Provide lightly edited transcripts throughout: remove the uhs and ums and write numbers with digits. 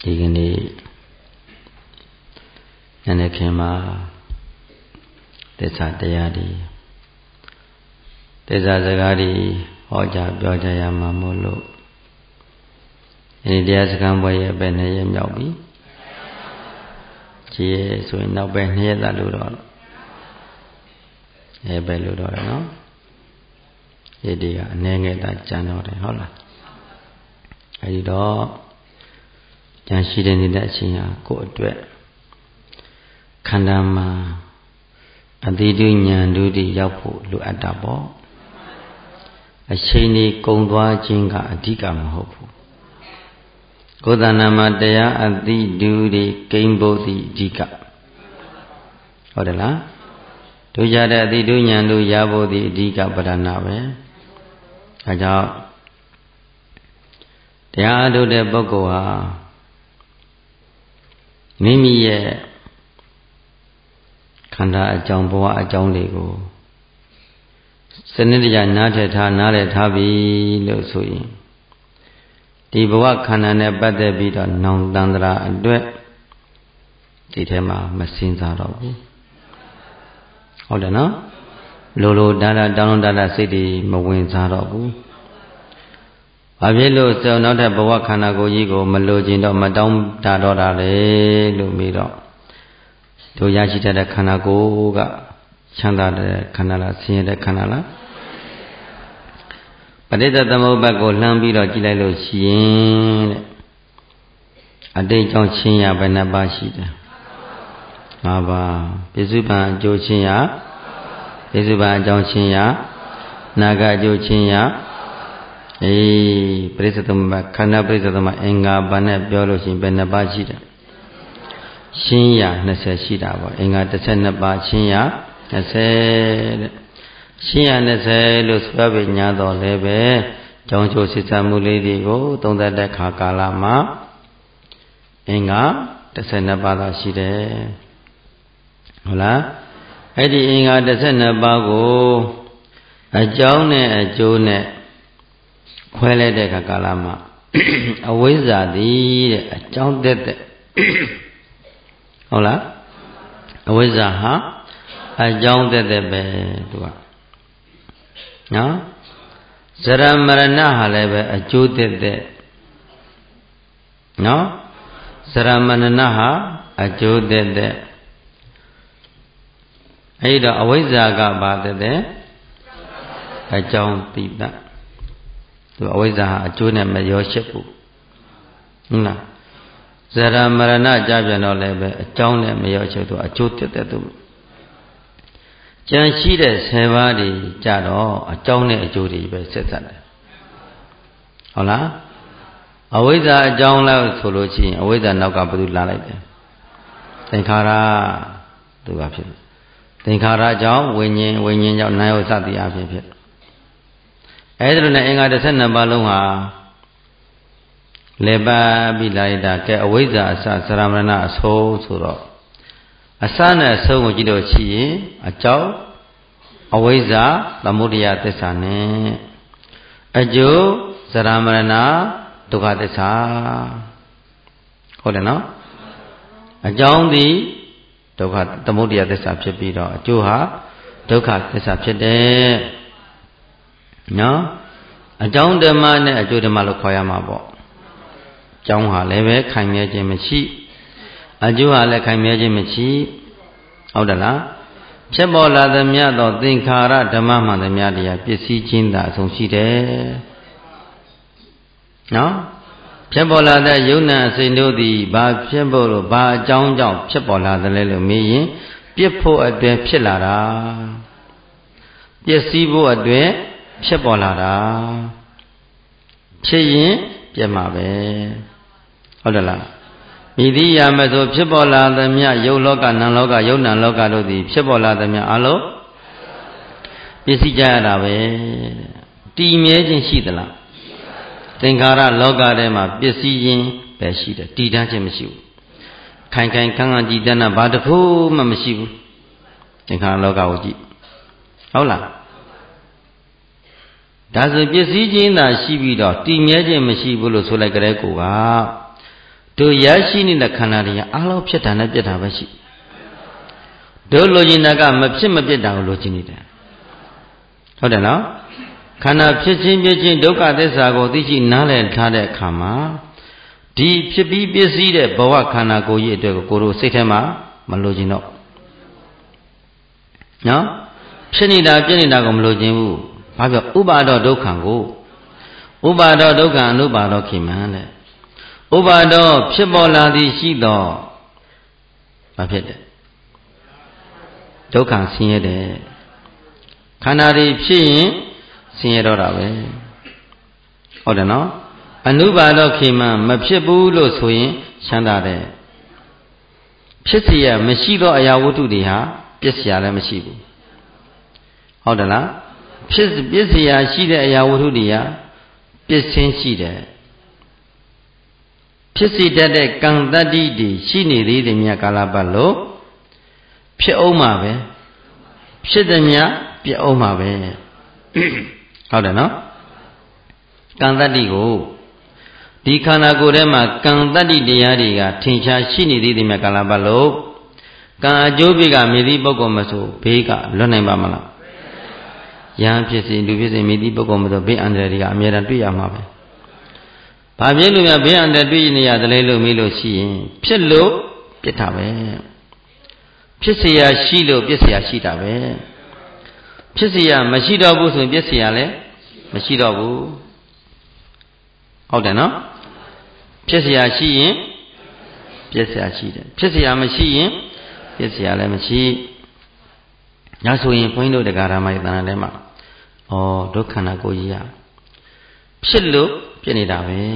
ဒီကနေ့ညနေခင်းမှာသစ္စာတရားတွေသစ္စာစကားတွေဟောကြားပြောကြရမှာမို့လို့ဒီတရားစခန်းပွဲရဲ့ပဲ2ရက်မြောက်ပြီကြည်ရဆိုရင်နောက်ပဲ2ရက်သာလို့တော့ပဲလို့တော့နော်ဒီကအနည်းငယ်သာကြံတော့တယ်ဟုတ်လားအဲဒီတော့ကြံရှိတဲ့နေတဲ့အချိန်ဟာကိုယ့်အတွက်ခန္ဓာမှာအတိတုဉာဏ်တို့တည်းရောက်ဖို့လိုအပ်တာပေါ့အချိန်ကြီးကုန်သွားခြင်းကအဓိကမဟုတ်ဘူးကိုယ်တဏ္ဍာမှာတရားအတိတုတွေကိန်းဖို့သည်အဓိကဟုတ်တယ်လားတို့ကြတဲ့အတိတုဉာဏ်တို့ရဖို့သည်အဓိကပဓာနာပဲဒါကြောင့်တရားအထုတ်တဲ့ပုဂ္ဂိုလ်ဟာမိမိရဲ့ခန္ဓာအကြောင်းဘဝအကြောင်းတွေကိုစနစ်တကျနားလည်ထားပြီလို့ဆိုရင်ဒီဘဝခန္ဓာနဲ့ပတ်သက်ပြီးတော့နောင်တန္တရာအတွက်ဒီထဲမှာမစင်စားတော့ဘူးဟုတ်တယ်နော်လိုဒါတောင်းတစိတ်တွေမဝင်စားတော့ဘူးဘာဖြစ်လို့ဆိုနောက်ထပ်ဘဝခန္ဓာကိုယ်ကြီးကိုမလိုချင်တော့မတောင်းတတော့တာလေလို့ပြီးတော့တို့ရရှိတဲ့ခန္ဓာကိုယ်ကချမ်းသာတဲ့ခန္ဓာလားဆင်းရဲတဲ့ခန္ဓာလားပဋိစ္စသမုပ္ပါဒ်ကိုလှမ်းပြီးတော့ကြည့်လိုက်လို့ရှိရင်တဲ့အတိတ်ကြောင့်ချင်းရဘယ်နှပါးရှိတယ်5ပါးပြစ္ဆုတ်ပံအကျိုးချင်းရပြစ္ဆုတ်ပံအကြောင်းချင်းရနာဂအကျိုးချင်းရပရိစ္ဆေသမုပ္ပါဒ်ခန္ဓာပရိစ္ဆေသမအင်္ဂါပါနဲ့ပြောလို့ရှိရင်ဘယ်နှပါးရှိတယ်ရှင်းရ20ရှိတာပေါ့အင်္ဂါ12ပါးရှင်းရ20တဲ့ရှင်းရ20လို့ဆိုပြညာတော်လည်းပဲကြောင်းချိုးစစ်ဆမှုလေးတွေကိုသုံးသပ်တဲ့ခါကာလမှာအင်္ဂါ12ပါးသာရှိတယ်ဟုတ်လားအဲ့ဒီအင်္ဂါ12ပါးကိုအကြောင်းနဲ့အကျိုးနဲ့ခွဲလိုက်တဲ့ခါကာလမှာအဝိဇ္ဇာသည်တဲ့အကြောင်းတက်တဲ့ဟုတ်လားအဝိဇ္ဇာဟာအကြောင်းတက်တဲ့ပဲသူကနော်ဇရမရဏဟာလည်းပဲအကျိုးတက်တဲ့နော်ဇရမရဏဟာအကျိုးတက်တဲ့အဲ့တော့အဝိဇ္ဇာကဘာတက်တဲ့အကြောင်းတိတသူအဝိဇ္ဇာဟာအကျိုးနဲ့မရောရှက်ဘူးဟုတ်လားဇရမရဏကြပြန်တော့လည်းပဲအကြောင်းနဲ့မရောရှက်သူအကျိုးတက်တဲ့သူကြံရှိတဲ့10ပါးတွေကြတော့အကြောင်းနဲ့အကျိုးတွေပဲဆက်သက်တယ်ဟုတ်လားအဝိဇ္ဇာအကြောင်းလို့ဆိုလို့ရှိရင်အဝိဇ္ဇာနောက်ကဘယ်သူလာလိုက်တယ်သင်္ခါရသူကဖြစ်သင်္ခါရကြောင့်ဝိညာဉ်ကြောင့်နာယောစသည်အဖြစ်ဖြစ်အဲ့ဒါနဲ့အင်္ဂါ12ပါးလုံးဟာလေပါပြီးလိုက်တာကဲအဝိဇ္ဇာအစသရမရဏအဆုံးဆိုတော့အစနဲ့အဆုံးကိုကြည့်လို့ရှိရင်အကြောင်းအဝိဇ္ဇာသမုဒယသစ္စာနဲ့အကျိုးသရမရဏဒုက္ခသစ္စာဟုတ်တယ်နော်အကြောင်းသည်ဒုက္ခသမုဒယသစ္စာဖြစ်ပြီးတော့အကျိုးဟာဒုက္ခသစ္စာဖြစ်တယ်နော်အကြောင်းဓမ္မနဲ့အကျိုးဓမ္မလို့ခေါ်ရမှာပေါ့အကြောင်းဟာလည်းပဲခိုင်မြဲခြင်းမရှိအကျိုးဟာလည်းခိုင်မြဲခြင်းမရှိဟုတ်တယ်လားဖြစ်ပေါ်လာသမျှသောသင်္ခါရဓမ္မမှန်သမျှတရားပစ္စည်းချင်းသာအဆုံးရှိတယ်နော်ဖြစ်ပေါ်လာတဲ့ယုံနာအစိမ့်တို့သည်ဘာဖြစ်ဖို့လို့ဘာအကြောင်းကြောင့်ဖြစ်ပေါ်လာသလဲလို့မေးရင်ပြစ်ဖို့အတွက်ဖြစ်လာတာပစ္စည်းဖို့အတွက်ဖြစ်ပေါ်လာတာဖြစ်ရင်ပြတ်မှာပဲဟုတ်တယ်လားမိသည့်ရာမဆိုဖြစ်ပေါ်လာသမျှယုတ်လောကနံလောကယုတ်နံလောကတို့သည်ဖြစ်ပေါ်လာသမျှအလုံးပစ္စည်းကြရတာပဲတည်မြဲခြင်းရှိသလားသင်္ခါရလောကထဲမှာပစ္စည်းခြင်းပဲရှိတယ်တည်တတ်ခြင်းမရှိဘူးခိုင်ခိုင်ခန့်ခန့်ကြည်တတ်တာဘာတစ်ခုမှမရှိဘူးသင်္ခါရလောကကိုကြည့်ဟုတ်လားဒါဆိုပစ္စည်းချင်းသာရှိပြီးတော့တည်မြဲခြင်းမရှိဘူးလို့ဆိုလိုက်ကြတဲ့ကိုကတို့ရရှိနေတဲ့ခန္ဓာတွေကအားလုံးဖြစ်တာနဲ့ပြတ်တာပဲရှိတို့လိုချင်တာကမဖြစ်မပြတ်တာကိုလိုချင်နေတယ်ဟုတ်တယ်နော်ခန္ဓာဖြစ်ခြင်းပြခြင်းဒုက္ခသစ္စာကိုသိရှိနားလည်ထားတဲ့အခါမှာဒီဖြစ်ပြီးပြည့်စည်တဲ့ဘဝခန္ဓာကိုယ်ကြီးအတွက်ကိုတို့စိတ်ထဲမှာမလိုချင်တော့နော်ဖြစ်နေတာပြည့်နေတာကိုမလိုချင်ဘူးဘာပြောဥပါဒောဒုက္ခံကိုဥပါဒောဒုက္ခအနုပါဒောခိမံတဲ့ဥပါဒောဖြစ်ပေါ်လာသည်ရှိတော့ဘာဖြစ်တယ်ဒုက္ခဆင်းရဲတယ်ခန္ဓာတွေဖြစ်ရင်ဆင်းရဲတော့တာပဲဟုတ်တယ်နော်အနုပါဒောခိမံမဖြစ်ဘူးလို့ဆိုရင်ချမ်းသာတယ်ဖြစ်เสียမရှိသောအရာဝတ္ထုတွေဟာပြည့်စရာလည်းမရှိဘူးဟုတ်တယ်လားပြည့်စရာရှိတဲ့အရာဝတ္ထုတွေကပြည့်စင်းရှိတယ်ဖြစ်စီတတ်တဲ့ကံတတ္တိတွေရှိနေသေးတယ်မြတ်ကာလပတ်လို့ဖြစ်အောင်မှာပဲဖြစ်တယ်မြတ်ပြည့်အောင်မှာပဲဟုတ်တယ်နော်ကံတတ္တိကိုဒီခန္ဓာကိုယ်ထဲမှာကံတတ္တိတရားတွေကထင်ရှားရှိနေသေးတယ်မြတ်ကာလပတ်လို့ကံအကျိုးဘေးကမြည်သည့်ပုဂ္ဂိုလ်မဆိုဘေးကလွတ်နိုင်ပါမလားယံဖြစ်စီလူဖြစ်စီမြည်သည့်ပုဂ္ဂိုလ်မဆိုဘေးအန္တရာယ်တွေကအမြဲတမ်းတွေ့ရမှာပဲဘာဖြစ်လို့များဘေးအန္တရာယ်တွေ့နေရတယ်လဲလို့မေးလို့ရှိရင်ဖြစ်လို့ပြစ်တာပဲဖြစ်เสียရှိလို့ပြစ်เสียရှိတာပဲဖြစ်เสียမရှိတော့ဘူးဆိုရင်ပြစ်เสียလည်းမရှိတော့ဘူးဟုတ်တယ်နော်ဖြစ်เสียရှိရင်ပြစ်เสียရှိတယ်ဖြစ်เสียမရှိရင်ပြစ်เสียလည်းမရှိညဆိုရင်ဘုန်းကြီးတို့တရားဓမ္မရဲ့တဏ္ဍာထဲမှာဩဒုက္ခနာကိုကြီးရဖြစ်လို့ပြစ်နေတာပဲ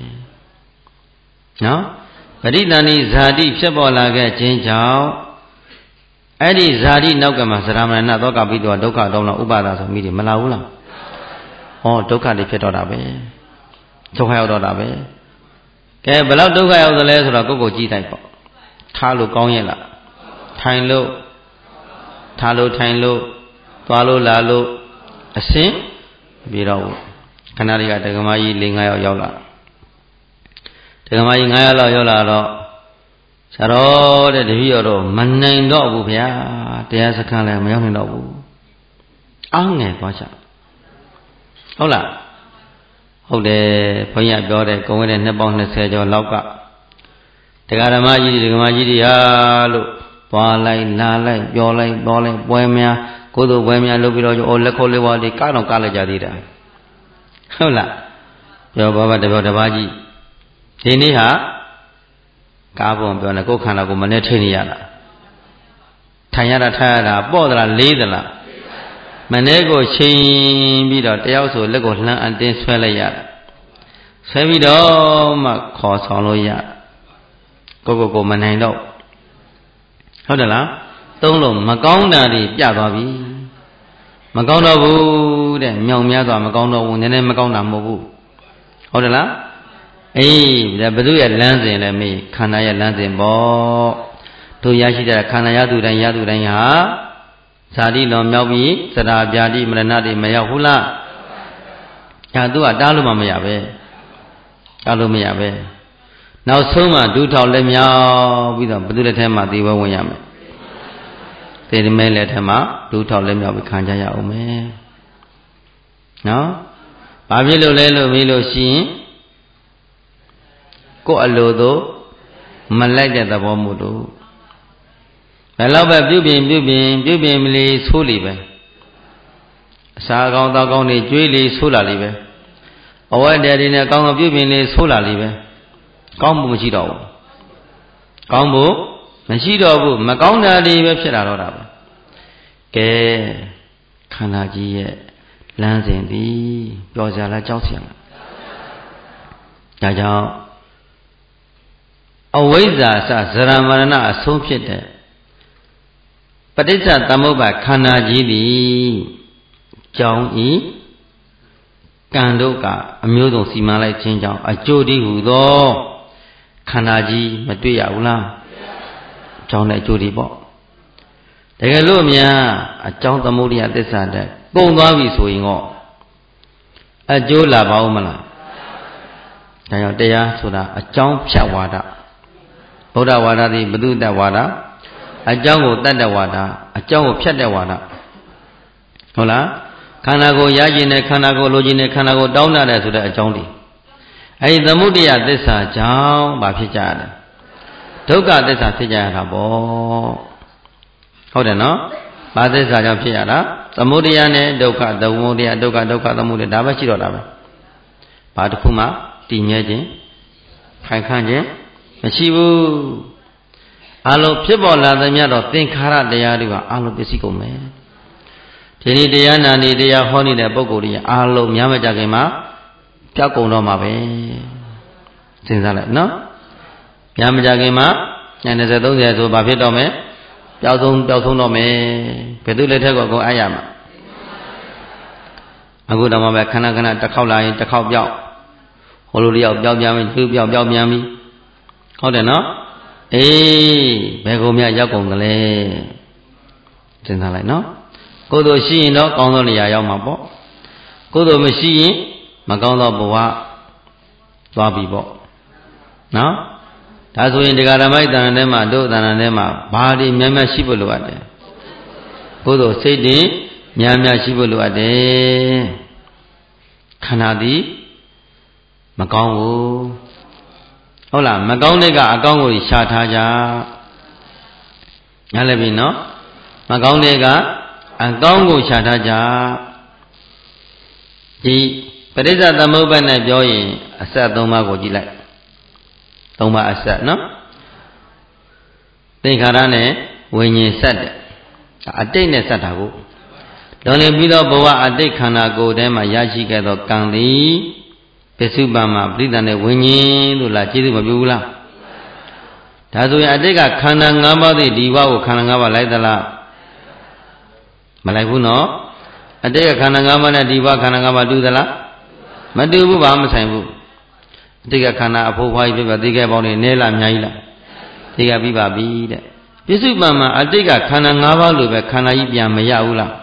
နော်ပရိသန္တိဇာတိဖြစ်ပေါ်လာခဲ့ခြင်းကြောင့်အဲ့ဒီဇာတိနောက်ကမှာသရမဏသောကပိတောဒုက္ခတောင်းတော့ဥပါဒါဆိုမိတယ်မလာဘူးလားဩဒုက္ခတွေဖြစ်တော့တာပဲဒုက္ခရောက်တော့တာပဲကဲဘယ်လောက်ဒုက္ခရောက်သလဲဆိုတော့ကိုယ့်ကိုကြည့်တိုက်ပေါ့ထားလို့ကောင်းရဲ့လားထိုင်လို့ထားလို့ထိုင်လို့သွားလို့လာလို့အစင်းပြီးတော့ခဏလေးကဒကမကြီး၄-၅ ယောက်ရောက်လာဒကမကြီး9 ယောက်လောက်ရောက်လာတော့ဆရာတော်တဲ့တပည့်တော်မနိုင်တော့ဘူးဗျာတရားစခန်းလည်းမရောက်နိုင်တော့ဘူးအားငယ်သွားချဟုတ်လားဟုတ်တယ်ဘုန်းကြီးပြောတယ်ကုန်ဝဲတဲ့နှစ်ပေါင်း20ကျော်လောက်ကဒကာဓမ္မကြီးတွေဒကမကြီးတွေဟာလို့သွားလိုက်လာလိုက်ပြောလိုက်တော်လိုက်ပွဲများကိုယ်တို့ပွဲများလုပ်ပြီးတော့အိုလက်ခေါ်လေးဝါးတွေကားတော့ကားလိုက်ကြသေးတာဟုတ်လားပြောဘာဘာတပြောတပါးကြီးဒီနေ့ဟာကားပုံပြောနေကိုယ်ခန္ဓာကိုမနဲ့ထိနေရတာထိုင်ရတာထားရတာပေါ့သလားလေးသလားမနဲ့ကိုချိန်ပြီးတော့တယောက်ဆိုလက်ကိုလှမ်းအတင်းဆွဲလိုက်ရတာဆွဲပြီးတော့မှခေါ်ဆောင်လို့ရကိုမနိုင်တော့ဟုတ်တယ်လားသုံးလုံးမကောင်းတာတွေပြသွားပြီမကောင်းတော့ဘူးတဲ့မြောင်များစွာမကောင်းတော့ဘူးနည်းနည်းမကောင်းတာမဟုတ်ဘူးဟုတ်တယ်လားအေးဒါဘုသူရဲ့လမ်းစဉ်လည်းမေးခန္ဓာရဲ့လမ်းစဉ်ပေါ့တို့ရရှိတဲ့ခန္ဓာရသူတိုင်းဟာဇာတိလွန်မြောက်ပြီးသရဗျာတိမရဏတွေမရောက်ဘူးလားဒါသူကတားလို့မှမရပဲတားလို့မရပဲနောက်ဆုံးမှဒုထောက်လက်မြောက်ပြီးတော့ဘုသူလက်ထဲမှာသေဘဝင်ရမယ်သေဒီမဲလက်ထဲမှာဒုထောက်လက်မြောက်ပြီးခံကြရအောင်မယ်နော်ဘာဖြစ်လို့လဲလို့မေးလို့ရှိရင်ကိုယ်အလိုသို့မလိုက်တဲ့သဘောမို့လို့ဘယ်တော့ပဲပြုပြင်မလီဆိုးလီပဲအစာကောင်းတောက်ကောင်းတွေကျွေးလီဆိုးလာလီပဲအဝတ်တဲတွေနဲ့ကောင်းကောင်းပြုပြင်လီဆိုးလာလီပဲကောင်းမှုမရှိတော့ဘူးကောင်းမှုမရှိတော့ဘူးမကောင်းတာတွေပဲဖြစ်လာတော့တာပဲကဲခန္ဓာကြီးရဲ့လမ်းစဉ်သည်ပျော်စရာလားကြောက်စရာလားဒါကြောင့်အဝိဇ္ဇာစဇရမရဏအဆုံးဖြစ်တဲ့ပဋိစ္စသမုပ္ပါခန္ဓာကြီးသည်ကြောင်းဤကံတို့ကအမျိုးစုံစီမံလိုက်ခြင်းကြောင့်အကျိုးတည်းဟူသောခန္ဓာကြီးမတွေ့ရဘူးလားကြောင်းတဲ့အကျိုးတည်းပေါ့တကယ်လို့များအကြောင်းသမုဒိယသစ္စာတဲ့ကုန်သွားပြီဆိုရင်တော့အကျိုးလာပါဦးမလားဒါကြောင့်တရားဆိုတာအကြောင်းဖြတ်ဝါဒဗုဒ္ဓဝါဒသည်ဘုသူတ္တဝါဒအကြောင်းကိုတတ္တဝါဒအကြောင်းကိုဖြတ်တဲ့ဝါဒဟုတ်လားခန္ဓာကိုယ်ရခြင်းနဲ့ခန္ဓာကိုယ်လိုခြင်းနဲ့ခန္ဓာကိုယ်တောင်းတတယ်ဆိုတဲ့အကြောင်းတွေအဲဒီသမုဒယသစ္စာကြောင့်ဘာဖြစ်ကြရလဲဒုက္ခသစ္စာဖြစ်ကြရတာပေါ့ဟုတ်တယ်နော်ဘာသစ္စာကြောင့်ဖြစ်ရတာသမုဒယနဲ့ဒုက္ခသမုဒယဒုက္ခဒုက္ခသမုဒယဒါပဲရှိတော့တာပဲဘာတစ်ခုမှတည်မြဲခြင်းခိုင်ခန့်ခြင်းမရှိဘူးအလုံးဖြစ်ပေါ်လာသမျှတော့သင်္ခါရတရားတွေကအလုံးပစ္စည်းကုန်မယ်ဒီနေ့တရားနာနေတရားဟောနေတဲ့ပုဂ္ဂိုလ်တွေအလုံးများမကြခင်မှာပျောက်ကုန်တော့မှာပဲစဉ်းစားလိုက်နော်များမကြခင်မှာည20 30ဆိုဘာဖြစ်တော့မယ်ပျောက်ဆုံးတော့မယ်ဘယ်သူလက်ထက်ကိုအကုန်အားရမှာအခုတော့မှပဲခဏခဏတစ်ခေါက်လာရင်တစ်ခေါက်ပျောက်ဟိုလိုလျောက်ပျောက်ပြန်ပြီသူပျောက်ပြန်ပြီဟုတ်တယ်နော်အေးဘယ်ကုန်မြရောက်ကုန်သလဲစဉ်းစားလိုက်နော်ကိုယ်တို့ရှိရင်တော့ကောင်းသောနေရာရောက်မှာပေါ့ကိုယ်တို့မရှိရင်မကောင်းသောဘဝသွားပြီပေါ့နော်ဒါဆိုရင်တရားဓမ္မိုက်တန်ထဲမှာတို့တန်ထဲမှာဘာတွေများများရှိဖို့လိုအပ်တယ်ကိုယ်တို့စိတ်တွေများများရှိဖို့လိုအပ်တယ်ခန္ဓာသည်မကောင်းဘူးဟုတ်လားမကောင်းတဲ့ကအကောင်းကိုရှာထားကြနားလည်ပြီနော်မကောင်းတဲ့ကအကောင်းကိုရှာထားကြဒီပရိစ္ဆေသမုပ္ပါဒ်နဲ့ပြောရင်အဆက်၃ပါးကိုကြည့်လိုက်၃ပါးအဆက်နော်သင်္ခါရနဲ့ဝိညာဉ်ဆက်တယ်အတိတ်နဲ့ဆက်တာကိုလွန်လည်ပြီးတော့ဘဝအတိတ်ခန္ဓာကိုယ်ထဲမှာရရှိခဲ့သောကံသည်ပစ္စုပန်မှာပရိသတ်နဲ့ဝိညာဉ်လို့လားကျေးဇူးမပြုဘူးလားဒါဆိုရင်အတိတ်ကခန္ဓာ၅ပါးသည်ဒီဘဝကိုခန္ဓာ၅ပါးလိုက်သလားမလိုက်ဘူးနော်အတိတ်ကခန္ဓာ၅ပါးနဲ့ဒီဘဝခန္ဓာ၅ပါးတူသလားမတူဘူးဘာမှမဆိုင်ဘူးအတိတ်ကခန္ဓာအဖို့ဖွားကြီးပြသိခဲ့ပေါင်းနေနဲလားအများကြီးလားသိခဲ့ပြီးပါပြီတဲ့ပစ္စုပန်မှာအတိတ်ကခန္ဓာ၅ပါးလိုပဲခန္ဓာကြီးပြန်မရဘူးလား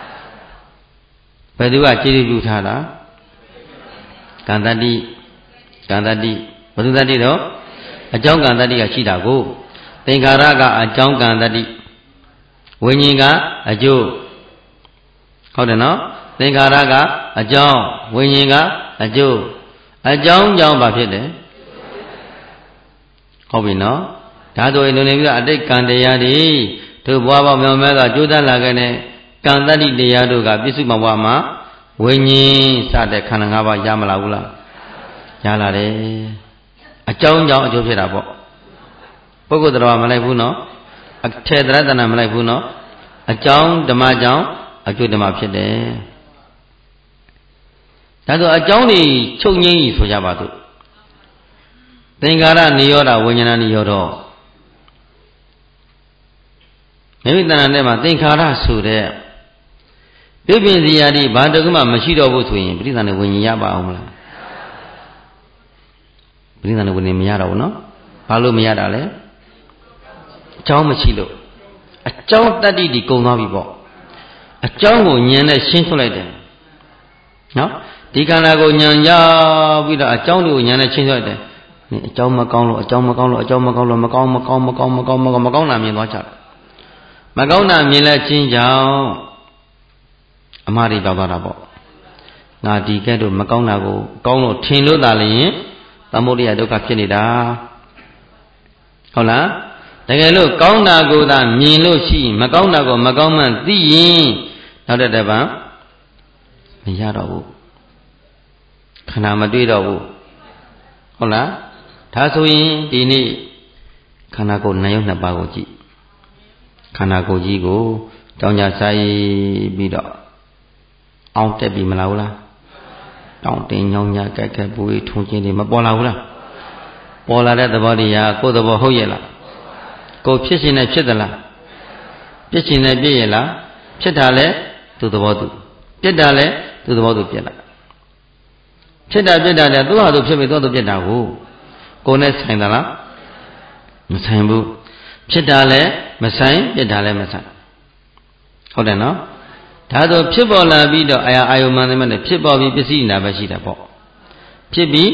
ဘယ်သူကကျေးဇူးပြုထားတာကံတတိဘုသူတတိတော့အကြောင်းကံတတိကရှိတာကိုသင်္ခါရကအကြောင်းကံတတိဝိညာဉ်ကအကျိုးဟုတ်တယ်နော်သင်္ခါရကအကြောင်းဝိညာဉ်ကအကျိုးအကြောင်းကြောင့်ဘာဖြစ်တယ်ဟုတ်ပြီနော်ဒါဆိုရင်လုံးနေပြီးတော့အတိတ်ကံတရားတွေတို့ဘွားပေါင်းမြောင်မဲစွာကြိုးစားလာခဲ့တဲ့ကံတတိတရားတို့ကပြစ္ဆုတ်ဘဝမှာဝိညာဉ်စတဲ့ခန္ဓာ၅ပါးရမလာဘူးလားရလာတယ်အကြောင်းကြောင့်အကျိုးဖြစ်တာပေါ့ပုဂ္ဂိုလ်တော်မလိုက်ဘူးနော်အထေတရတနာမလိုက်ဘူးနော်အကြောင်းဓမ္မကြောင့်အကျိုးဓမ္မဖြစ်တယ်ဒါဆိုအကြောင်းတွေချုပ်ငိမ့်ကြီးဆိုကြပါစို့သင်္ခါရနိရောဓဝိညာဏနိရောဓမိမိတဏ္ဍာထဲမှာသင်္ခါရဆိုတဲ့ပြည့်ပြည့်စရာတွေဘာတခုမှမရှိတော့ဘူးဆိုရင်ပရိသန္ဓေဝိညာဉ်ရပါအောင်မလားပရိသန္ဓေဝိညာဉ်မရတော့ဘူးနော်ဘာလို့မရတာလဲအကြောင်းမရှိလို့အကြောင်းတတ္တိဒီကုံသွားပြီပေါ့အကြောင်းကိုဉာဏ်နဲ့ရှင်းထုတ်လိုက်တယ်နော်ဒီခန္ဓာကိုဉာဏ်ရောက်ပြီးတော့အကြောင်းတွေကိုဉာဏ်နဲ့ရှင်းထုတ်လိုက်တယ်အကြောင်းမကောင်းလို့အကြောင်းမကောင်းလို့အကြောင်းမကောင်းလို့မကောင်းတာမြင်သွားကြတယ်မကောင်းတာမြင်လဲချင်းကြောင့်အမှားတွေကြောက်သွားတာပေါ့ငါဒီကဲ့သို့မကောင်းတာကိုကောင်းလို့ထင်လို့သာလျင်သမုဒယဒုက္ခဖြစ်နေတာဟုတ်လားတကယ်လို့ကောင်းတာကိုသာမြင်လို့ရှိရင်မကောင်းတာကိုမကောင်းမှန်သိရင်နောက်တဲ့ပံမရတော့ဘူးခန္ဓာမတွေ့တော့ဘူးဟုတ်လားဒါဆိုရင်ဒီနေ့ခန္ဓာကိုယ်နာယုတ်နှစ်ပါးကိုကြည့်ခန္ဓာကိုယ်ကြီးကိုကြောင်းကြဆိုင်ပြီးတော့အောင်တက်ပြီမလားဘူးလားတောင်းတင်ညောင်းညာကြိုက်ခဲပူထုံချင်းတွေမပေါ်လာဘူးလားပေါ်လာတဲ့သဘောတရားကိုယ်သဘောဟုတ်ရဲ့လားကိုယ်ဖြစ်ရှင်နဲ့ဖြစ်သလားပြစ်ရှင်နဲ့ပြည့်ရဲ့လားဖြစ်တာလဲသူသဘောသူပြစ်တာလဲသူသဘောသူပြစ်လိုက်ဖြစ်တာပြစ်တာလဲသူ့ဟာသူဖြစ်ပြီးသူ့သူပြစ်တာကိုယ်နဲ့ဆိုင်သလားမဆိုင်ဘူးဖြစ်တာလဲမဆိုင်ပြစ်တာလဲမဆိုင်ဟုတ်တယ်နော်ဒါဆိုဖြစ်ပေါ်လာပြီးတော့အာယုံမှန်တယ်မဲ့ဖြစ်ပေါ်ပြီးပစ္စည်းနာပဲရှိတာပေါ့ဖြစ်ပြီး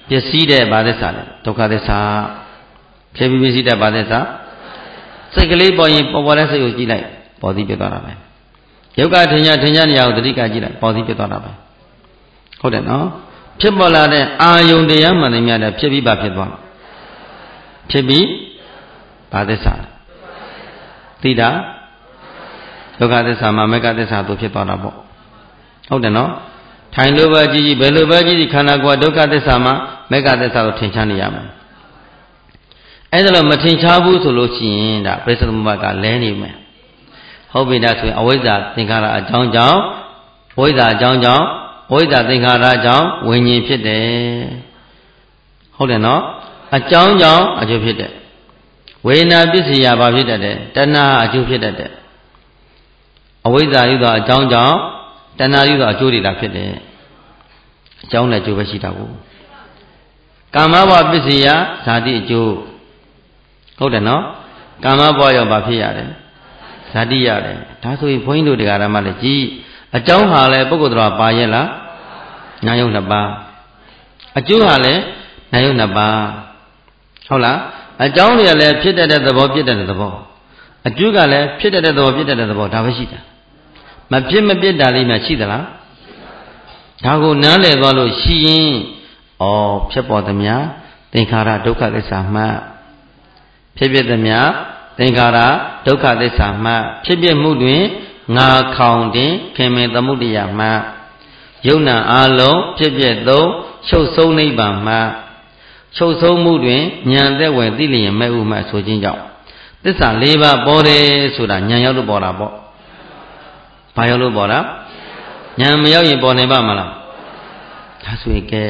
ပစ္စည်းတဲ့ဘာသစ္စာလဲဒုက္ခသစ္စာဖြစ်ပြီးပစ္စည်းတဲ့ဘာသစ္စာစိတ်ကလေးပေါ်ရင်ပေါ်တဲ့စိတ်ကိုကြည့်လိုက်ပေါ်သည်ဖြစ်သွားတာပဲယုတ်ကထင်ရနေရကိုသတိကကြည့်လိုက်ပေါ်သည်ဖြစ်သွားတာပဲဟုတ်တယ်နော်ဖြစ်ပေါ်လာတဲ့အာယုန်တရားမှန်တယ်များတယ်ဖြစ်ပြီးပါဖြစ်သွားဖြစ်ပြီးဘာသစ္စာသိတာဒုက္ခသစ္စာမှာမေဃသစ္စာတို့ဖြစ်သွားတာပေါ့ဟုတ်တယ်နော်ထိုင်လိုပဲကြည့်ဘယ်လိုပဲကြည့်ခန္ဓာကိုယ်ဒုက္ခသစ္စာမှာမေဃသစ္စာကိုထင်ရှားနေရမယ်အဲ့ဒါလို့မထင်ရှားဘူးဆိုလို့ရှိရင်ဒါပရိစ္ဆေသမုပ္ပါကလဲနေမယ်ဟုတ်ပြီဒါဆိုရင်အဝိဇ္ဇာသင်္ခါရအကြောင်းကြောင့်ဝိဇ္ဇာအကြောင်းကြောင့်ဝိဇ္ဇာသင်္ခါရကြောင့်ဝိညာဉ်ဖြစ်တယ်ဟုတ်တယ်နော်အကြောင်းကြောင့်အကျိုးဖြစ်တယ်ဝေဒနာပစ္စည်းဘာဖြစ်တတ်တယ်တဏှာအကျိုးဖြစ်တတ်တယ်အဝိဇ္ဇာယူသောအကြောင်းကြောင့်တဏှာယူသောအကျိုးတွေလာဖြစ်တယ်အကြောင်းနဲ့အကျိုးပဲရှိတာကိုကာမဘဝပစ္စည်းဇာတိအကျိုးဟုတ်တယ်နော်ကာမဘဝရောဘာဖြစ်ရတယ်ဇာတိရတယ်ဒါဆိုရင်ဘုန်းကြီးတို့တရားဓမ္မလည်းကြည်အကြောင်းဟာလည်းပုဂ္ဂိုလ်တော်ပါရဲ့လားနာယုံနှစ်ပါးအကျိုးဟာလည်းနာယုံနှစ်ပါးဟုတ်လားအကြောင်းတွေကလည်းဖြစ်တတ်တဲ့သဘောဖြစ်တတ်တဲ့သဘောအကျိုးကလည်းဖြစ်တတ်တဲ့သဘောဖြစ်တတ်တဲ့သဘောဒါပဲရှိတာမဖြစ်မပြစ်တာလေးမှရှိသလားဒါကိုနားလည်သွားလို့ရှိရင်ဩဖြစ်ပေါ်သမျှသင်္ခါရဒုက္ခသစ္စာမှဖြစ်ဖြစ်သမျှသင်္ခါရဒုက္ခသစ္စာမှဖြစ်ဖြစ်မှုတွင်ငါခေါင်တင်ခင်မင်သမုဒိယမှယုံနာအလုံးဖြစ်ဖြစ်သုံးချုပ်ဆုံးနိဗ္ဗာန်မှချုပ်ဆုံးမှုတွင်ဉာဏ်သက်ဝင်သိလျင်မဲ့ဥမှဆိုခြင်းကြောင့်သစ္စာ၄ပါးပေါ်တယ်ဆိုတာဉာဏ်ရောက်လို့ပေါ်တာပေါ့ဘာရောက်လို့ပေါ်တာဉာဏ်မရောက်ရင်ပေါ်နိုင်ပါမလားဒါဆိုရင်ကဲ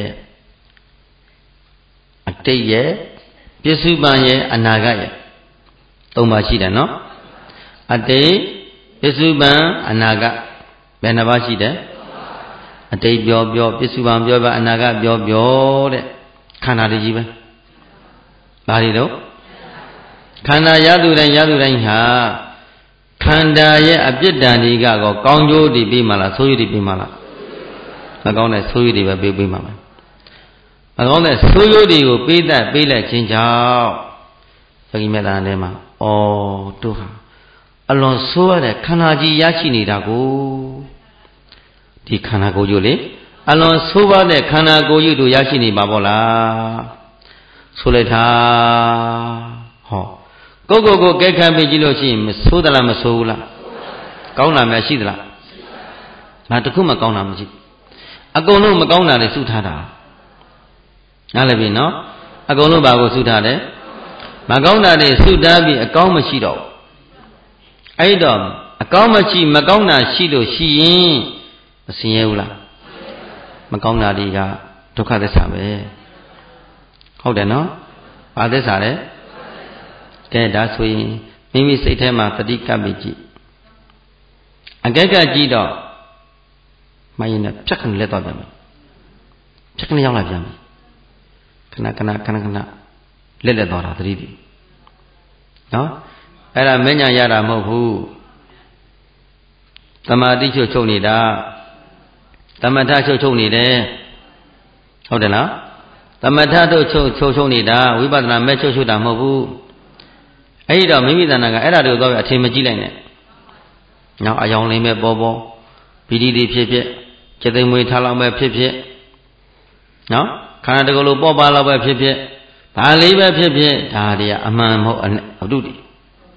အတိတ်ရဲ့ပစ္စုပန်ရဲ့အနာဂတ်ရဲ့သုံးပါရှိတယ်နော်အတိတ်ပစ္စုပန်အနာဂတ်ဘယ်နှပါရှိတယ်အတိတ်ပြောပစ္စုပန်ပြောအနာဂတ်ပြောတဲ့ခန္ဓာတွေကြီးပဲဘာတွေတော့ခန္ဓာရသူတိုင်းဟာခန္ဓာရဲ့အပြစ်ဒဏ်တွေကကောင်းကျိုးတွေပြီးမှလားဆိုးကျိုးတွေပြီးမှလားမကောင်းတဲ့ဆိုးကျိုးတွေပဲပြီးမှမယ်မကောင်းတဲ့ဆိုးကျိုးတွေကိုပေးလိုက်ခြင်းကြောင့်ယောဂီမေတ္တာထဲမှာဩတို့ဟာအလွန်ဆိုးရတဲ့ခန္ဓာကြီးရရှိနေတာကိုဒီခန္ဓာကိုယ်ကျိုးလေအလွန်ဆိုးပါတဲ့ခန္ဓာကိုယ်ကြီးတို့ရရှိနေပါဘောလားဆိုလိုက်တာဟောကိုယ်ကဲခံပြီးကြည့်လို့ရှိရင်မဆိုးသလားမဆိုးဘူးလားကောင်းတာများရှိသလားငါတခုမှကောင်းတာမရှိအကုန်လုံးမကောင်းတာတွေစုထားတာနားလည်ပြီနော်အကုန်လုံးဘာကိုစုထားတယ်မကောင်းတာတွေစုထားပြီးအကောင်းမရှိတော့အဲ့တော့အကောင်းမရှိမကောင်းတာရှိလို့ရှိရင်မစင်ရဘူးလားမကောင်းတာတွေကဒုက္ခသစ္စာပဲဟုတ်တယ်နော်ဘာသစ္စာလဲကဲဒါဆိုရင်မိမိစိတ်ထဲမှာတတိကပ်ပြီးကြည့်အကဲကကြည့်တော့မရင်နဲ့ဖြတ်ခဏလက်တော့ပြန်မယ်ဖြတ်ခဏရောက်လာပြန်မယ်ခဏလက်တော့တာတတိတိနော်အဲ့ဒါမဉ္ဇဏ်ရတာမဟုတ်ဘူးသမာဓိချုပ်နေတာသမထချုပ်နေတယ်ဟုတ်တယ်လားသမထတို့ချုပ်နေတာဝိပဿနာမဲ့ချုပ်တာမဟုတ်ဘူးအဲ့ဒီတော့မိမိတဏ္ဍာကအဲ့ဒါတွေကိုတော့အထင်မကြည့်လိုက်နဲ့နောက်အယောင်လေးမဲ့ပေါ်ပီတိတွေဖြစ်จิตသိမ်မွေထားလောက်ပဲဖြစ်နော်ခန္ဓာတကယ်လို့ပေါ်ပါလောက်ပဲဖြစ်ဘာလေးပဲဖြစ်ဒါတွေကအမှန်မဟုတ်အတုတွေ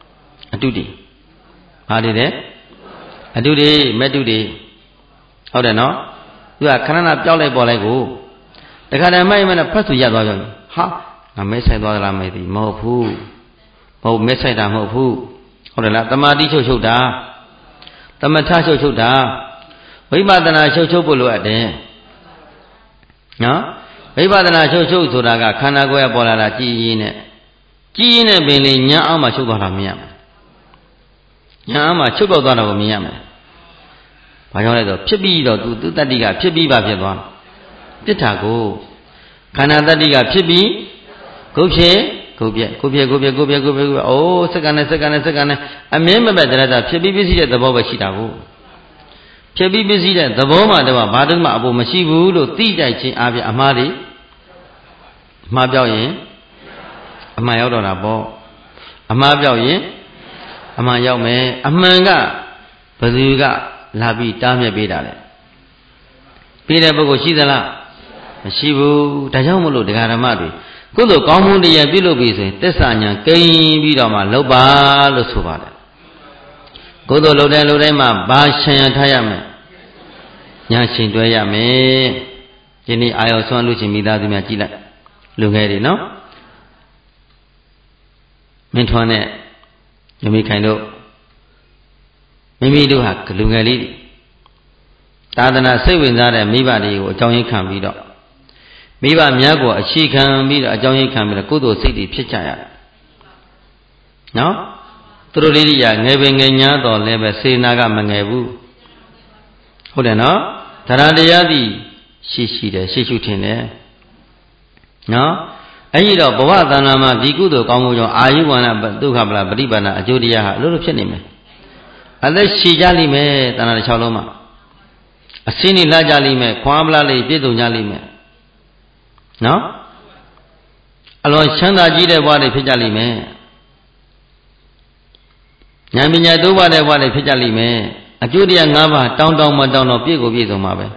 ဘာတွေလဲအတုတွေမဲ့တုတွေဟုတ်တယ်နော်သူကခဏနာပြောက်လိုက်ပေါ်လိုက်ကိုတခါတည်းမိုက်မနဲ့ဖတ်သူရသွားကြပြီဟာငါမဲဆိုင်သွားသလားမဲသိမဟုတ်ဘူးမဲဆိုင်တာမဟုတ်ဘူးဟုတ်တယ်လားတမာတိချုပ်တာသမထချုပ်တာဝိပဿနာချုပ်ဖို့လိုအပ်တယ်နော်ဝိပဿနာချုပ်ဆိုတာကခန္ဓာကိုယ်ကပေါ်လာတာကြည်ရင်းနဲ့ပင်လေညာအောင်မှချုပ်သွားတာမြင်ရမယ်ညာအောင်မှချုပ်တော့သွားတာကိုမြင်ရမယ်ဘာကြောင့်လဲဆိုဖြစ်ပြီးတော့သူတတ္တိကဖြစ်ပြီးပါဖြစ်သွားပြစ်တာကိုခန္ဓာတတ္တိကဖြစ်ပြီးကိုပြက်အိုးစက္ကန့်နဲ့အမြဲမပဲတရတာဖြစ်ပြီးပြည့်စည်တဲ့သဘောပဲရှိတာကိုဖြစ်ပြီးပြည့်စည်တဲ့သဘောမှတော့ဘာတည်းမှအပေါ်မရှိဘူးလို့သိကြခြင်းအပြင်အမှားတွေမှားပြောက်ရင်အမှန်ရောက်တော့တာပေါ့အမှားပြောက်ရင်အမှန်ရောက်မယ်အမှန်ကဘယ်သူကလာပြီးတားမြစ်ပေးတာလဲပေးတဲ့ပုဂ္ဂိုလ်ရှိသလားမရှိဘူးဒါကြောင့်မလို့တရားဓမ္မတွေကုသိုလ်ကောင်းမှုတရားပြုလုပ်ပြီဆိုရင်သစ္စာဉာဏ်ကိန်းပြီးတော့မှလုပ်ပါလို့ဆိုပါတယ်ကုသိုလ်လုပ်တဲ့လူတိုင်းမှာဘာရှင်ရထားရမယ်ညာရှင်တွဲရမယ်ဒီနေ့အာယောဆွမ်းလို့ချင်းမိသားစုများကြည်လိုက်လူငယ်တွေနော်မင်းထွန်းနဲ့ယမိခိုင်တို့မိမိတို့ဟာလူငယ်လေးသာသနာစိတ်ဝင်စားတဲ့မိဘတွေကိုအကြောင်းရင်းခံပြီးတော့မိဘများကိုအခြေခံပြီးတော့အကြောင်းရင်းခံပြီးတော့ကုသိုလ်စိတ်တွေဖြစ်ကြရတယ်နော်သူတို့လေးတွေကငယ်ပင်ငယ်ညာတော့လည်းပဲစေနာကမငယ်ဘူးဟုတ်တယ်နော်တရားတရားသည်ရှိတယ်ရှိရှုထင်တယ်နော်အဲ့ဒီတော့ဘဝတဏ္ဍာမှာဒီကုသိုလ်ကောင်းမှုကြောင့်အာယုဝန္နဒုက္ခပလပရိပန္နအကျိုးတရားဟာအလိုလိုဖြစ်နေမယ်အသက်ရှည်ကြလိမ့်မယ်တဏ္ဍာတစ်ချောင်းလုံးမှာအစင်းနေလာကြလိမ့်မယ်ခွာပလာလေးပြည့်စုံကြလိမ့်မယ်နော်အလွန်ချမ်းသာကြီးတဲ့ဘဝတွေဖြစ်ကြလိမ့်မယ်ဉာဏ်ပညာတိုးပါတဲ့ဘဝတွေဖြစ်ကြလိမ့်မယ်အကျိုးတရား၅ပါးတောင်းတောင်းမတောင်းတော့ပြည့်ကိုပြည့်စုံမှာပဲ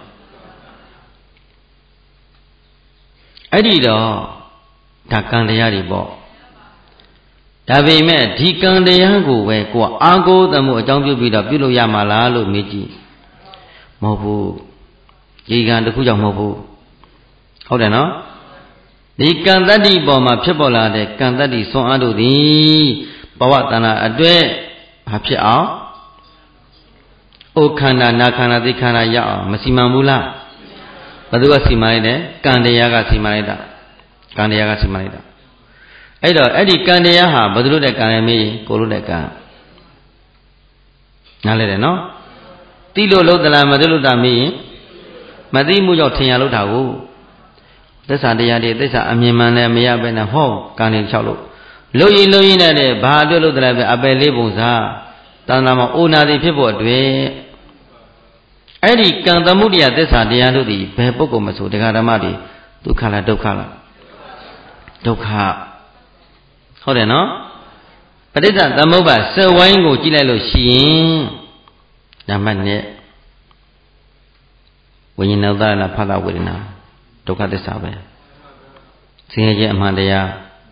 အဲ့ဒီတော့ဒါကံတရားတွေပေါ့ဒါပေမဲ့ဒီကံတရားကိုပဲကိုယ်အာကိုးသမှုအကြောင်းပြုပြီးတော့ပြုလို့ရမှာလားလို့မေးကြည့်မဟုတ်ဘူးဒီကံတစ်ခုကြောင့်မဟုတ်ဘူးဟုတ်တယ်နော်ဒီကံတတ္တိပေါ်မှာဖြစ်ပေါ်လာတဲ့ကံတတ္တိဆွမ်းအားတို့သည်ဘဝတဏ္ဍာအတွက်ဘာဖြစ်အောင်ဩခန္ဓာနာခန္ဓာသိခန္ဓာရအောင်မစီမံဘူးလားဘယ်သူကစီမံလိုက်တယ်ကံတရားကစီမံလိုက်တာကံတရားကစီမံလိုက်တာအဲ့တော့အဲ့ဒီကံတရားဟာဘယ်သူလို့တဲ့ကံလဲမေးကိုလို့တဲ့ကံနားလဲတယ်နော်တိလို့လို့သလားမသိလို့တာမေးရင်မသိမှုကြောင့်ထင်ရလို့တာကိုသစ္စာတရားတွေသစ္စာအမြင်မှန်နဲ့မရဘဲနဲ့ဟောကံတွေလျှောက်လို့လုံရင်နဲ့ဘာအတွက်လို့တလဲပဲအပယ်လေးပုံစားတဏ္ဍာမှာအိုနာတိဖြစ်ဖို့အတွက်အဲ့ဒီကံသမှုတရားသစ္စာတရားတို့သည်ဘယ်ပုဂ္ဂိုလ်မဆိုတရားဓမ္မတွေဒုက္ခလားဒုက္ခလားဒုက္ခဟုတ်တယ်နော်ပဋိစ္စသမုပ္ပါစဝိုင်းကိုကြည့်လိုက်လို့ရှိရင်ဓမ္မနဲ့ဝိညာဉ်တော်လားဖသဝေဒနာဒုက္ခသစ္စာပဲဆင်းရဲခြင်းအမှန်တရား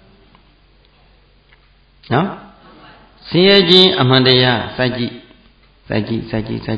နော်ဆင်းရဲခြင်းအမှန်တရားစိုက်ကြည့်အိုးဆ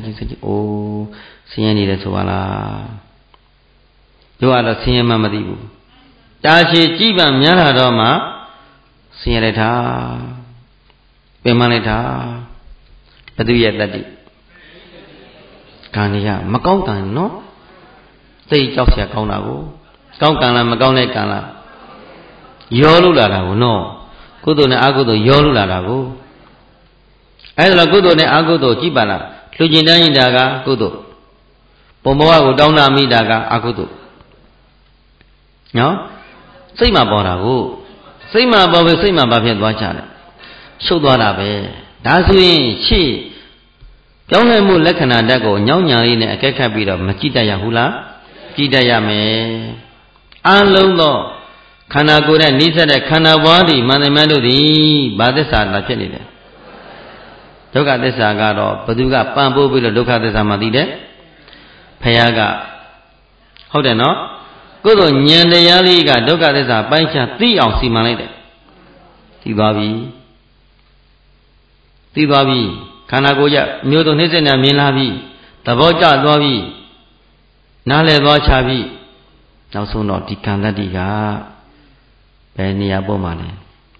င်းရဲနေတယ်ဆိုပါလားတို့ကတော့ဆင်းရဲမှမသိဘူးတာရှည်ကြည်ပံများလာတော့မှဆင်းရဲလိုက်တာပင်မလိုက်တာဘသူရဲ့တတ္တိကံရမကောင်းကံနော်သိကြောက်เสียကောင်းတာကိုကောင်းကံလားမကောင်းတဲ့ကံလားရောလို့လာတာကိုနော်ကုသိုလ်နဲ့အကုသိုလ်ရောလို့လာတာကိုအဲ့ဒါကုသိုလ်နဲ့အကုသိုလ်ကြည့်ပါလားလူကျင်တန်းရင်တာကကုသိုလ်ပုံဘဝကိုတောင်းတမိတာကအကုသိုလ်နော်စိတ်မှာပေါ်တာကိုစိတ်မှာပေါ်ပဲစိတ်မှာဘာဖြစ်သွားကြလဲရှုပ်သွားတာပဲဒါဆိုရင်ရှေ့ပြောင်းလဲမှုလက္ခဏာဓာတ်ကိုညောင်းညာလေးနဲ့အကဲခတ်ပြီးတော့မကြည့်တတ်ရဘူးလားကြည့်တတ်ရမယ်အလုံးသောခန္ဓာကိုယ်နဲ့နှိစက်တဲ့ခန္ဓာဘဝဒီမန္တမန်တို့သည်ဘာသစ္စာလာဖြစ်နေတယ်ဒုက္ခသစ္စာကတော့ဘသူကပံ့ပိုးပြီးလို့ဒုက္ခသစ္စာမှသိတယ်ဖယားကဟုတ်တယ်နော်ကိုယ်တို့ဉာဏ်တရားလေးကဒုက္ခသစ္စာပိုင်းခြားသိအောင်စီမံလိုက်တယ်သိသွားပြီခန္ဓာကိုယ်ရမျိုးစုံနှိစက်နေမြင်လာပြီသဘောကျသွားပြီနားလည်သွားချပြီနောက်ဆုံးတော့ဒီကံတတ္တိကဘယ်နေရာပေါ်မှာလဲ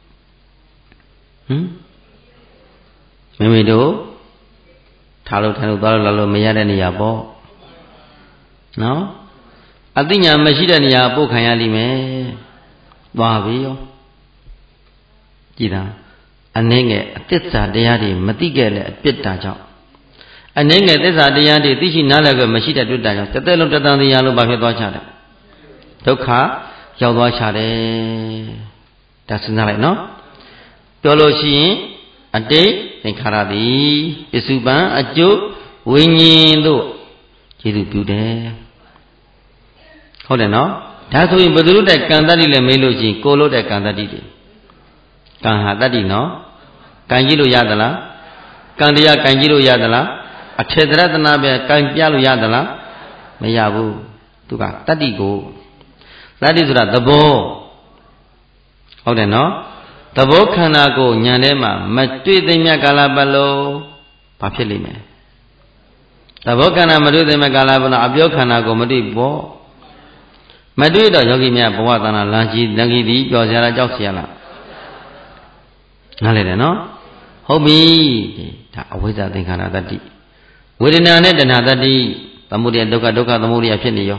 မိမိတို့ထားလို့ထိုင်လို့သွားလို့လာလို့မရတဲ့နေရာပေါ့နော်အသိဉာဏ်မရှိတဲ့နေရာပို့ခံရလိမ့်မယ်သွားပြီရောကြည်သာအနည်းငယ်အသစ္စာတရားတွေမသိခဲ့တဲ့အပြစ်တာကြောင့်အနည်းငယ်သစ္စာတရားတွေသိရှိနားလည်ကြမရှိတဲ့တွေ့တာကြောင့်တစ်သက်လုံးတသံတရားလုံးဘာဖြစ်သွားချတယ်ဒုက္ခရောက်သွားချတယ်ဒါစဉ်းစားလိုက်နော်ပြောလို့ရှိရင်အတိတ်သင်္ခါရသည်ပစ္စုပန်အကျိုးဝိညာဉ်တို့ကျေစုပြုတယ်ဟုတ်တယ်နော်ဒါဆိုရင်ဘယ်သူလို့တဲ့ကံတတ္တိလဲမေးလို့ချင်းကိုလို့တဲ့ကံတတ္တိတွေကံဟာတတ္တိနော်ကံကြည့်လို့ရသလားကံတရားကံကြည့်လို့ရသလားအထေတရတနာပဲကံပြလို့ရသလားမရဘူးသူကတတ္တိကိုတတ္တိဆိုတာသဘောဟုတ်တယ်နော်သဘောခန္ဓာကိုဉာဏ်ထဲမှာမတွေ့သိမြတ်ကာလပတ်လုံးဘာဖြစ်လိမ့်မယ်သဘောခန္ဓာမတွေ့သိမြတ်ကာလပတ်လုံးအပြောခန္ဓာကိုမတွေ့ဘောမတွေ့တော့ယောဂီများဘဝတဏ္ဍာလမ်းကြီးတန်ကြီးသည်ပျော်စရာလားကြောက်စရာလားနားလည်တယ်နော်ဟုတ်ပြီဒါအဝိဇ္ဇသင်္ခါရတတ္တိဝေဒနာနဲ့တဏှာတတ္တိသမုဒယဒုက္ခဒုက္ခသမုဒယဖြစ်နေရော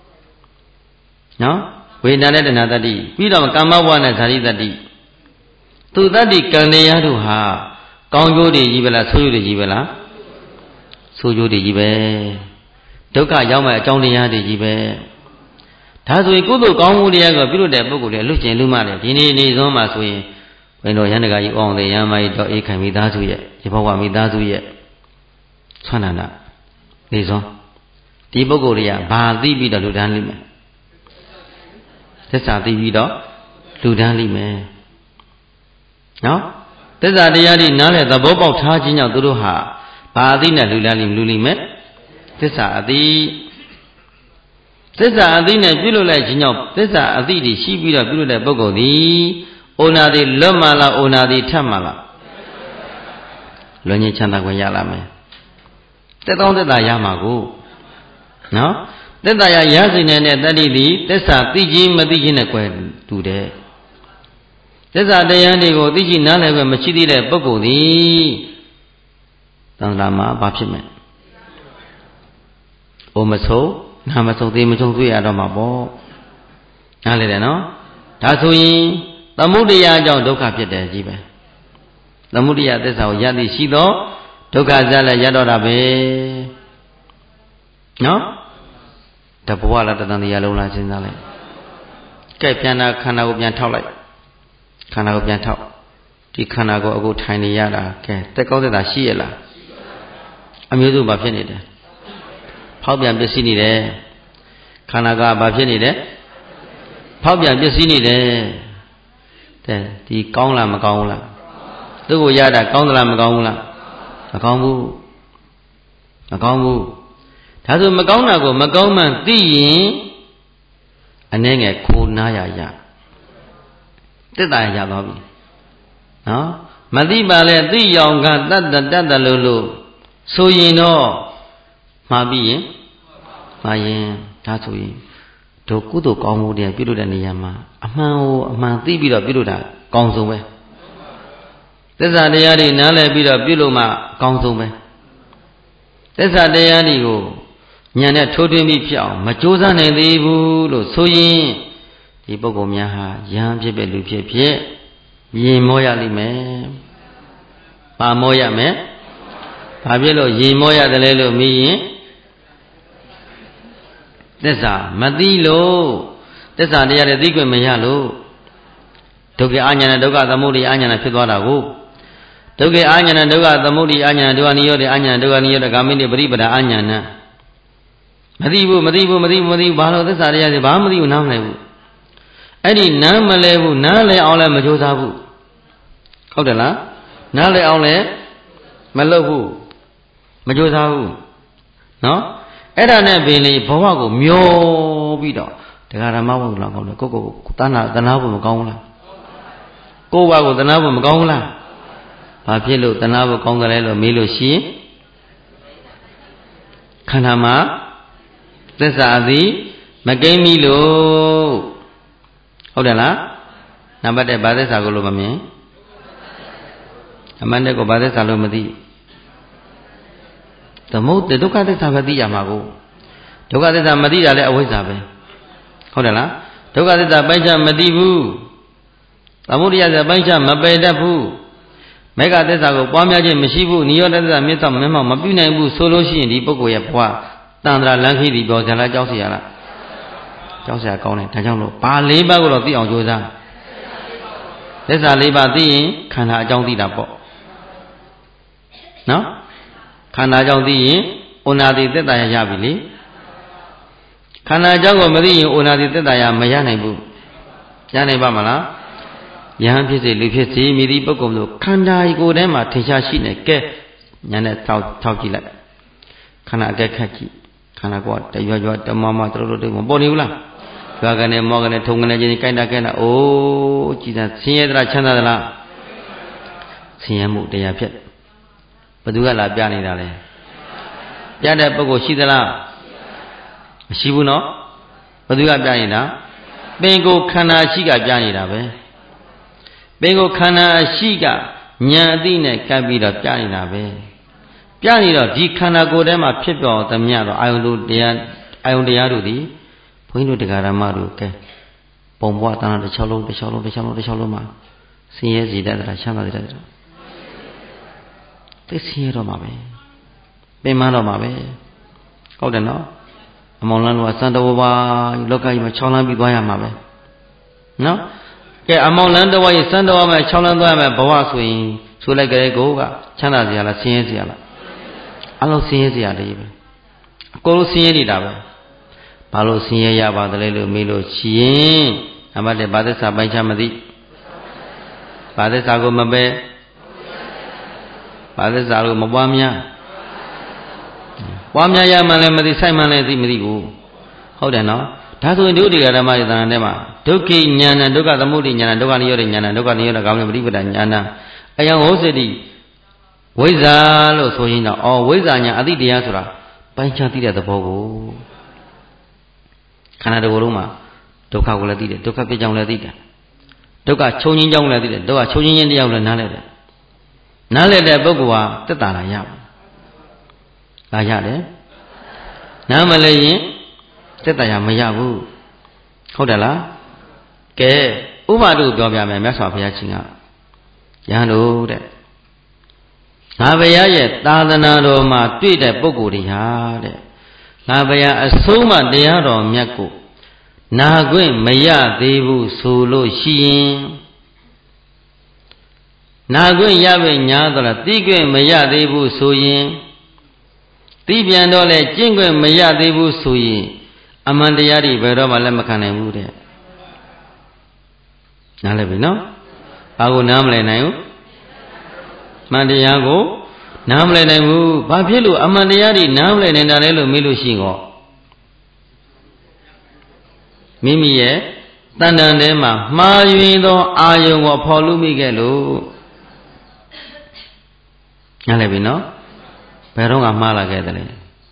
နော်ဝေဒနာနဲ့တဏှာတတ္တိပြီးတော့ကာမဘဝနဲ့ဇာတိတတ္တိသူတတ္တိကံတရားတို့ဟာကောင်းကျိုးတွေကြီးပဲလားဆိုးကျိုးတွေကြီးပဲလားဆိုးကျိုးတွေကြီးပဲဒုက္ခရောက်မဲ့အကြောင်းတရားတွေကြီးပဲဒါဆိုရင်ကုသိုလ်ကောင်းမှုတရားကိုပြုလို့တဲ့ပုဂ္ဂိုလ်တွေလွတ်ကျင်လူမှတယ်ဒီနေ့နေစွန်းမှာဆိုရင်ဘယ်တော်ရဟန္တာကြီးအောင်တဲ့ရဟန်းမကြီးတော့အေးခံမိသားစုရဲ့ဒီဘဝမိသားစုရဲ့ဆွမ်းနာနာနေစွန်းဒီပုဂ္ဂိုလ်တွေကဘာသိပြီးတော့လူတန်းလိမ့်မယ်သစ္စာသိပြီးတော့လူတန်းလိမ့်မယ်နော်သစ္စာတရားတွေနားလည်သဘောပေါက်ထားခြင်းကြောင့်သူတို့ဟာဘာအသိနဲ့လူတန်းလိမ့်မယ်သစ္စာအသိသစ္စာအသိနဲ့ပြုလို့လိုက်ခြင်းကြောင့်သစ္စာအသိတွေရှိပြီးတော့ပြုလို့တဲ့ပုဂ္ဂိုလ်သည်ဩနာတိလွတ်မှလားဩနာတိထပ်မှလားလွန်ငင်းချမ်းသာခွင့်ရလာမယ်တက်တောင်းသက်သာရမှာကိုနော်သက်သာရစေနေတဲ့တတ္တိသည်သစ္စာသိခြင်းမသိခြင်းနဲ့ကွယ်တူတယ်သစ္စာတရားတွေကိုသိခြင်းနားလည်ပဲမရှိသေးတဲ့ပုဂ္ဂိုလ်သည်သံဃာမှာဘာဖြစ်မလဲအိုမဆုံးနာမဆုံးသေးမဆုံးတွေ့ရတော့မှာပေါ့နားလည်တယ်နော်ဒါဆိုရင်သမုဒယအကြောင်းဒုက္ခဖြစ်တယ်ကြီးပဲသမုဒယသစ္စာကိုရသည်ရှိသောဒုက္ခဇာလည်းရတော့တာပဲနော်တဘဝလားတန်တရားလုံးလားစဉ်းစားလိုက်ကဲပြန်တာခန္ဓာကိုပြန်ထောက်လိုက်ခန္ဓာကိုပြန်ထောက်ဒီခန္ဓာကိုအခုထိုင်နေရတာကဲတက်ကောင်းသက်တာရှိရလားအမျိုးစုဘာဖြစ်နေတယ်ဖောက်ပြန်ပစ္စည်းနေတယ်ခန္ဓာကဘာဖြစ်နေတယ်ဖောက်ပြန်ပစ္စည်းနေတယ်တဲ့ဒီကောင်းလားမကောင်းဘူးလားသူ့ကိုရတာကောင်းသလားမကောင်းဘူးလားမကောင်းဘူးမကောင်းဘူးဒါဆိုမကောင်းတာကိုမကောင်းမှန်သိရင်အနည်းငယ်ခိုးနားရတက်တာရသွားပြီနော်မသိပါလေသိရောင်ကတတ်လို့ဆိုရင်တော့မှားပြီးရင်မှားရင်ဒါဆိုရင်တို့ကုသိုလ်ကောင်းမှုတွေပြုလုပ်တဲ့နေရာမှာအမှန်ကိုအမှန်သိပြီးတော့ပြုလုပ်တာကောင်းဆုံးပဲသစ္စာတရားတွေနားလည်ပြီးတော့ပြုလုပ်မှကောင်းဆုံးပဲသစ္စာတရားတွေကိုဉာဏ်နဲ့ထိုးထွင်းပြီးဖြစ်အောင်မကြိုးစားနိုင်သေးဘူးလို့ဆိုရင်ဒီပုဂ္ဂိုလ်များဟာယဟန်ဖြစ်ပဲလူဖြစ်ဖြစ်ရင်မောရလိမ့်မယ်။ဘာမောရမယ်။ဘာဖြစ်လို့ရင်မောရတယ်လဲလို့မေးရင်သစ္စာမသိလို့သစ္စာတရားတွေသိခွင့်မရလို့ဒုက္ခအာညာဏဒုက္ခသမုဒိအာညာဏဖြစ်သွားတာကိုဒုက္ခအာညာဏဒုက္ခသမုဒိအာညာဏဒုက္ခနိရောဓအာညာဏဒုက္ခနိရောဓဂามိနိပရိပဒအာညာဏမသိဘူးဘာလို့သစ္စာတရားတွေဘာမှမသိဘူးနားမလဲဘူးအဲ့ဒီနားမလဲဘူးနားလဲအောင်လည်းမကြိုးစားဘူးဟုတ်တယ်လားနားလဲအောင်လည်းမလုပ်ဘူးမကြိုးစားဘူးနော်အဲ့ဒါနဲ့ပင်လေဘဝကိုမျောပြီးတော့တရားဓမ္မဘုံလောက်ကောင်းတယ်ကိုတဏှာဘုံမကောင်းဘူးလားကိုယ့်ဘာကိုတဏှာဘုံမကောင်းဘူးလားဘာဖြစ်လို့တဏှာဘုံကောင်းတယ်လဲလို့မေးလို့ရှိရင်ခန္ဓာမှာသစ္စာသည်မကိမ့်ပြီလို့ဟုတ်တယ်လားနံပါတ်1ဘာသစ္စာကိုလို့မမြင်အမှန်တကယ်ဘာသစ္စာလို့မသိသမုဒ္ဒဒုက္ခသစ္စာပဲသိရမှာကိုဒုက္ခသစ္စာမသိတာလည်းအဝိဇ္ဇာပဲဟုတ်တယ်လားဒုက္ခသစ္စာပိုင်းခြားမသိဘူးသမုဒယသစ္စာပိုင်းခြားမပယ်တတ်ဘူးမေဃသစ္စာကိုပွားများခြင်းမရှိဘူးနိရောဓသစ္စာမျက်စောက်မျက်မှောက်မပြုနိုင်ဘူးဆိုလို့ရှိရင်ဒီပုဂ္ဂိုလ်ရဲ့ဘဝတန်ត្រာလန်းခီးဒီပြောကြလားကြောက်เสียလားကြောက်เสียကောင်းတယ်ဒါကြောင့်လို့ဘာ၄ပါးကိုတော့သိအောင်ကြိုးစားသစ္စာ၄ပါးသိရင်ခန္ဓာအကြောင်းသိတာပေါ့နော်ခန္ဓာအကြောင်းသိရင်ဩနာတိသက်တာရပြီလေခန္ဓာကြောင့်ကိုမသိရင်ဩနာတိသက်တာရမရနိုင်ဘူးရနိုင်ပါမလားယဟန်ဖြစ်စေလူဖြစ်စေမိသည့်ပုဂ္ဂိုလ်တို့ခန္ဓာကိုယ်ထဲမှာထင်ရှားရှိနေကဲညာနဲ့ထောက်ကြည့်လိုက်ခန္ဓာအကဲခတ်ကြည့်ခန္ဓာကိုယ်တရွရွတမမတို့မပေါ်နေဘူးလားရွာကနေမောကနေထုံကနေချင်းကိုက်တာကဲတာအိုးကြည်သာဆင်းရဲသလားချမ်းသာသလားဆင်းရဲမှုတရားဖြစ်ဘယ်သူကလာပြနေတာလဲပြတဲ့ပုဂ္ဂိုလ်ရှိသလားမရှိဘူးနော်ဘယ်သူကပြနေတာပင်ကိုခန္ဓာရှိကပြနေတာပဲပင်ကိုခန္ဓာရှိကဉာဏ်အသိနဲ့ကပ်ပြီးတော့ပြနေတာပဲပြနေတော့ဒီခန္ဓာကိုယ်ထဲမှာဖြစ်ပေါ်သမျှတော့အာယုန်တို့တရားတို့သည်ဘုန်းကြီးတို့တရားဓမ္မတို့ကဲပုံပွားတဏ္ဍတစ်ချောင်းလုံးမှာဆင်းရဲစေတတ်တာချမ်းသာစေတတ်တာသိဆင်းရဲတော့မှာပဲပင်မတော့မှာပဲဟုတ်တယ်နော်အမောင်လန်းတို့ကစံတော်ဘာလောကကြီးမှာ6လမ်းပြီးသွားရမှာပဲနော်ကဲအမောင်လန်းတော်ရဲ့စံတော်မှာ6လမ်းသွားရမယ်ဘဝဆိုရင်ဆိုလိုက်ကြတဲ့ကိုကချမ်းသာစရာလားဆင်းရဲစရာလားအလုံးဆင်းရဲစရာလေးပဲအကုန်လုံးဆင်းရဲနေတာပဲဘာလို့ဆင်းရဲရပါသလဲလို့မေးလို့ရှိရင်အမှတ်တဲ့ဘာသစ္စာပိုင်းခြားမသိဘာသစ္စာကိုမပဲဘာသစ္စာကိုမပွားများပွားများရမှလည်းမသိဆိုင်မှလည်းသိမသိဘူးဟုတ်တယ်နော်ဒါဆိုရင်ဒုတိယဓမ္မရဲ့သဏ္ဍာန်ထဲမှာဒုက္ခိဉာဏဒုက္ခသမုဒိဉာဏဒုက္ခနိရောဓဉာဏဒုက္ခနိရောဓကောင်းတဲ့ပฏิပဒဉာဏအယံဟောစတိဝိဇ္ဇာလို့ဆိုရင်တော့ဝိဇ္ဇာညာအတိတရားဆိုတာပိုင်းခြားသိတဲ့သဘောကိုခန္ဓာတစ်ခုလုံးမှာဒုက္ခကိုလည်းသိတယ်ဒုက္ခပြကြောင်းလည်းသိတယ်ဒုက္ခချုပ်ငြင်းကြောင်းလည်းသိတယ်ဒုက္ခချုပ်ငြင်းခြင်းတရားကိုလည်းနားလည်တယ်နားလည်တဲ့ပုဂ္ဂိုလ်ဟာတက်တာလာရပါလာရတယ်နားမလဲရင်တက်တာရမရဘူးဟုတ်တယ်လားကဲဥပဒုပြောပြမယ်မြတ်စွာဘုရားရှင်ကယဟန်တို့တဲ့ငါဘုရားရဲ့သာသနာတော်မှာတွေ့တဲ့ပုဂ္ဂိုလ်တွေဟာတဲ့ငါဘုရားအဆုံးမတရားတော်မြတ်ကိုနာခွင့်မရသေးဘူးဆိုလို့ရှိရင်နာခွင့်ရပဲညာတော့လားသိခွင့်မရသေးဘူးဆိုရင်သိပြန်တော့လဲကျင့်ခွင့်မရသေးဘူးဆိုရင်အမှန်တရားတွေဘယ်တော့မှလက်မခံနိုင်ဘူးတဲ့နားလည်ပြီနော်ဘာကိုနားမလည်နိုင်ဘူးမှန်တရားကိုနားမလည်နိုင်ဘူးဘာဖြစ်လို့အမှန်တရားတွေနားမလည်နိုင်တာလဲလို့မေးလို့ရှိရင်မိမိရဲ့တဏ္ဍန်ထဲမှာမှားယွင်းသောအာယုံကိုဖော်လို့မိခဲ့လို့နားလည်ပြီနော်ဘယ်တော့ကမှားလာခဲ့တယ်လဲ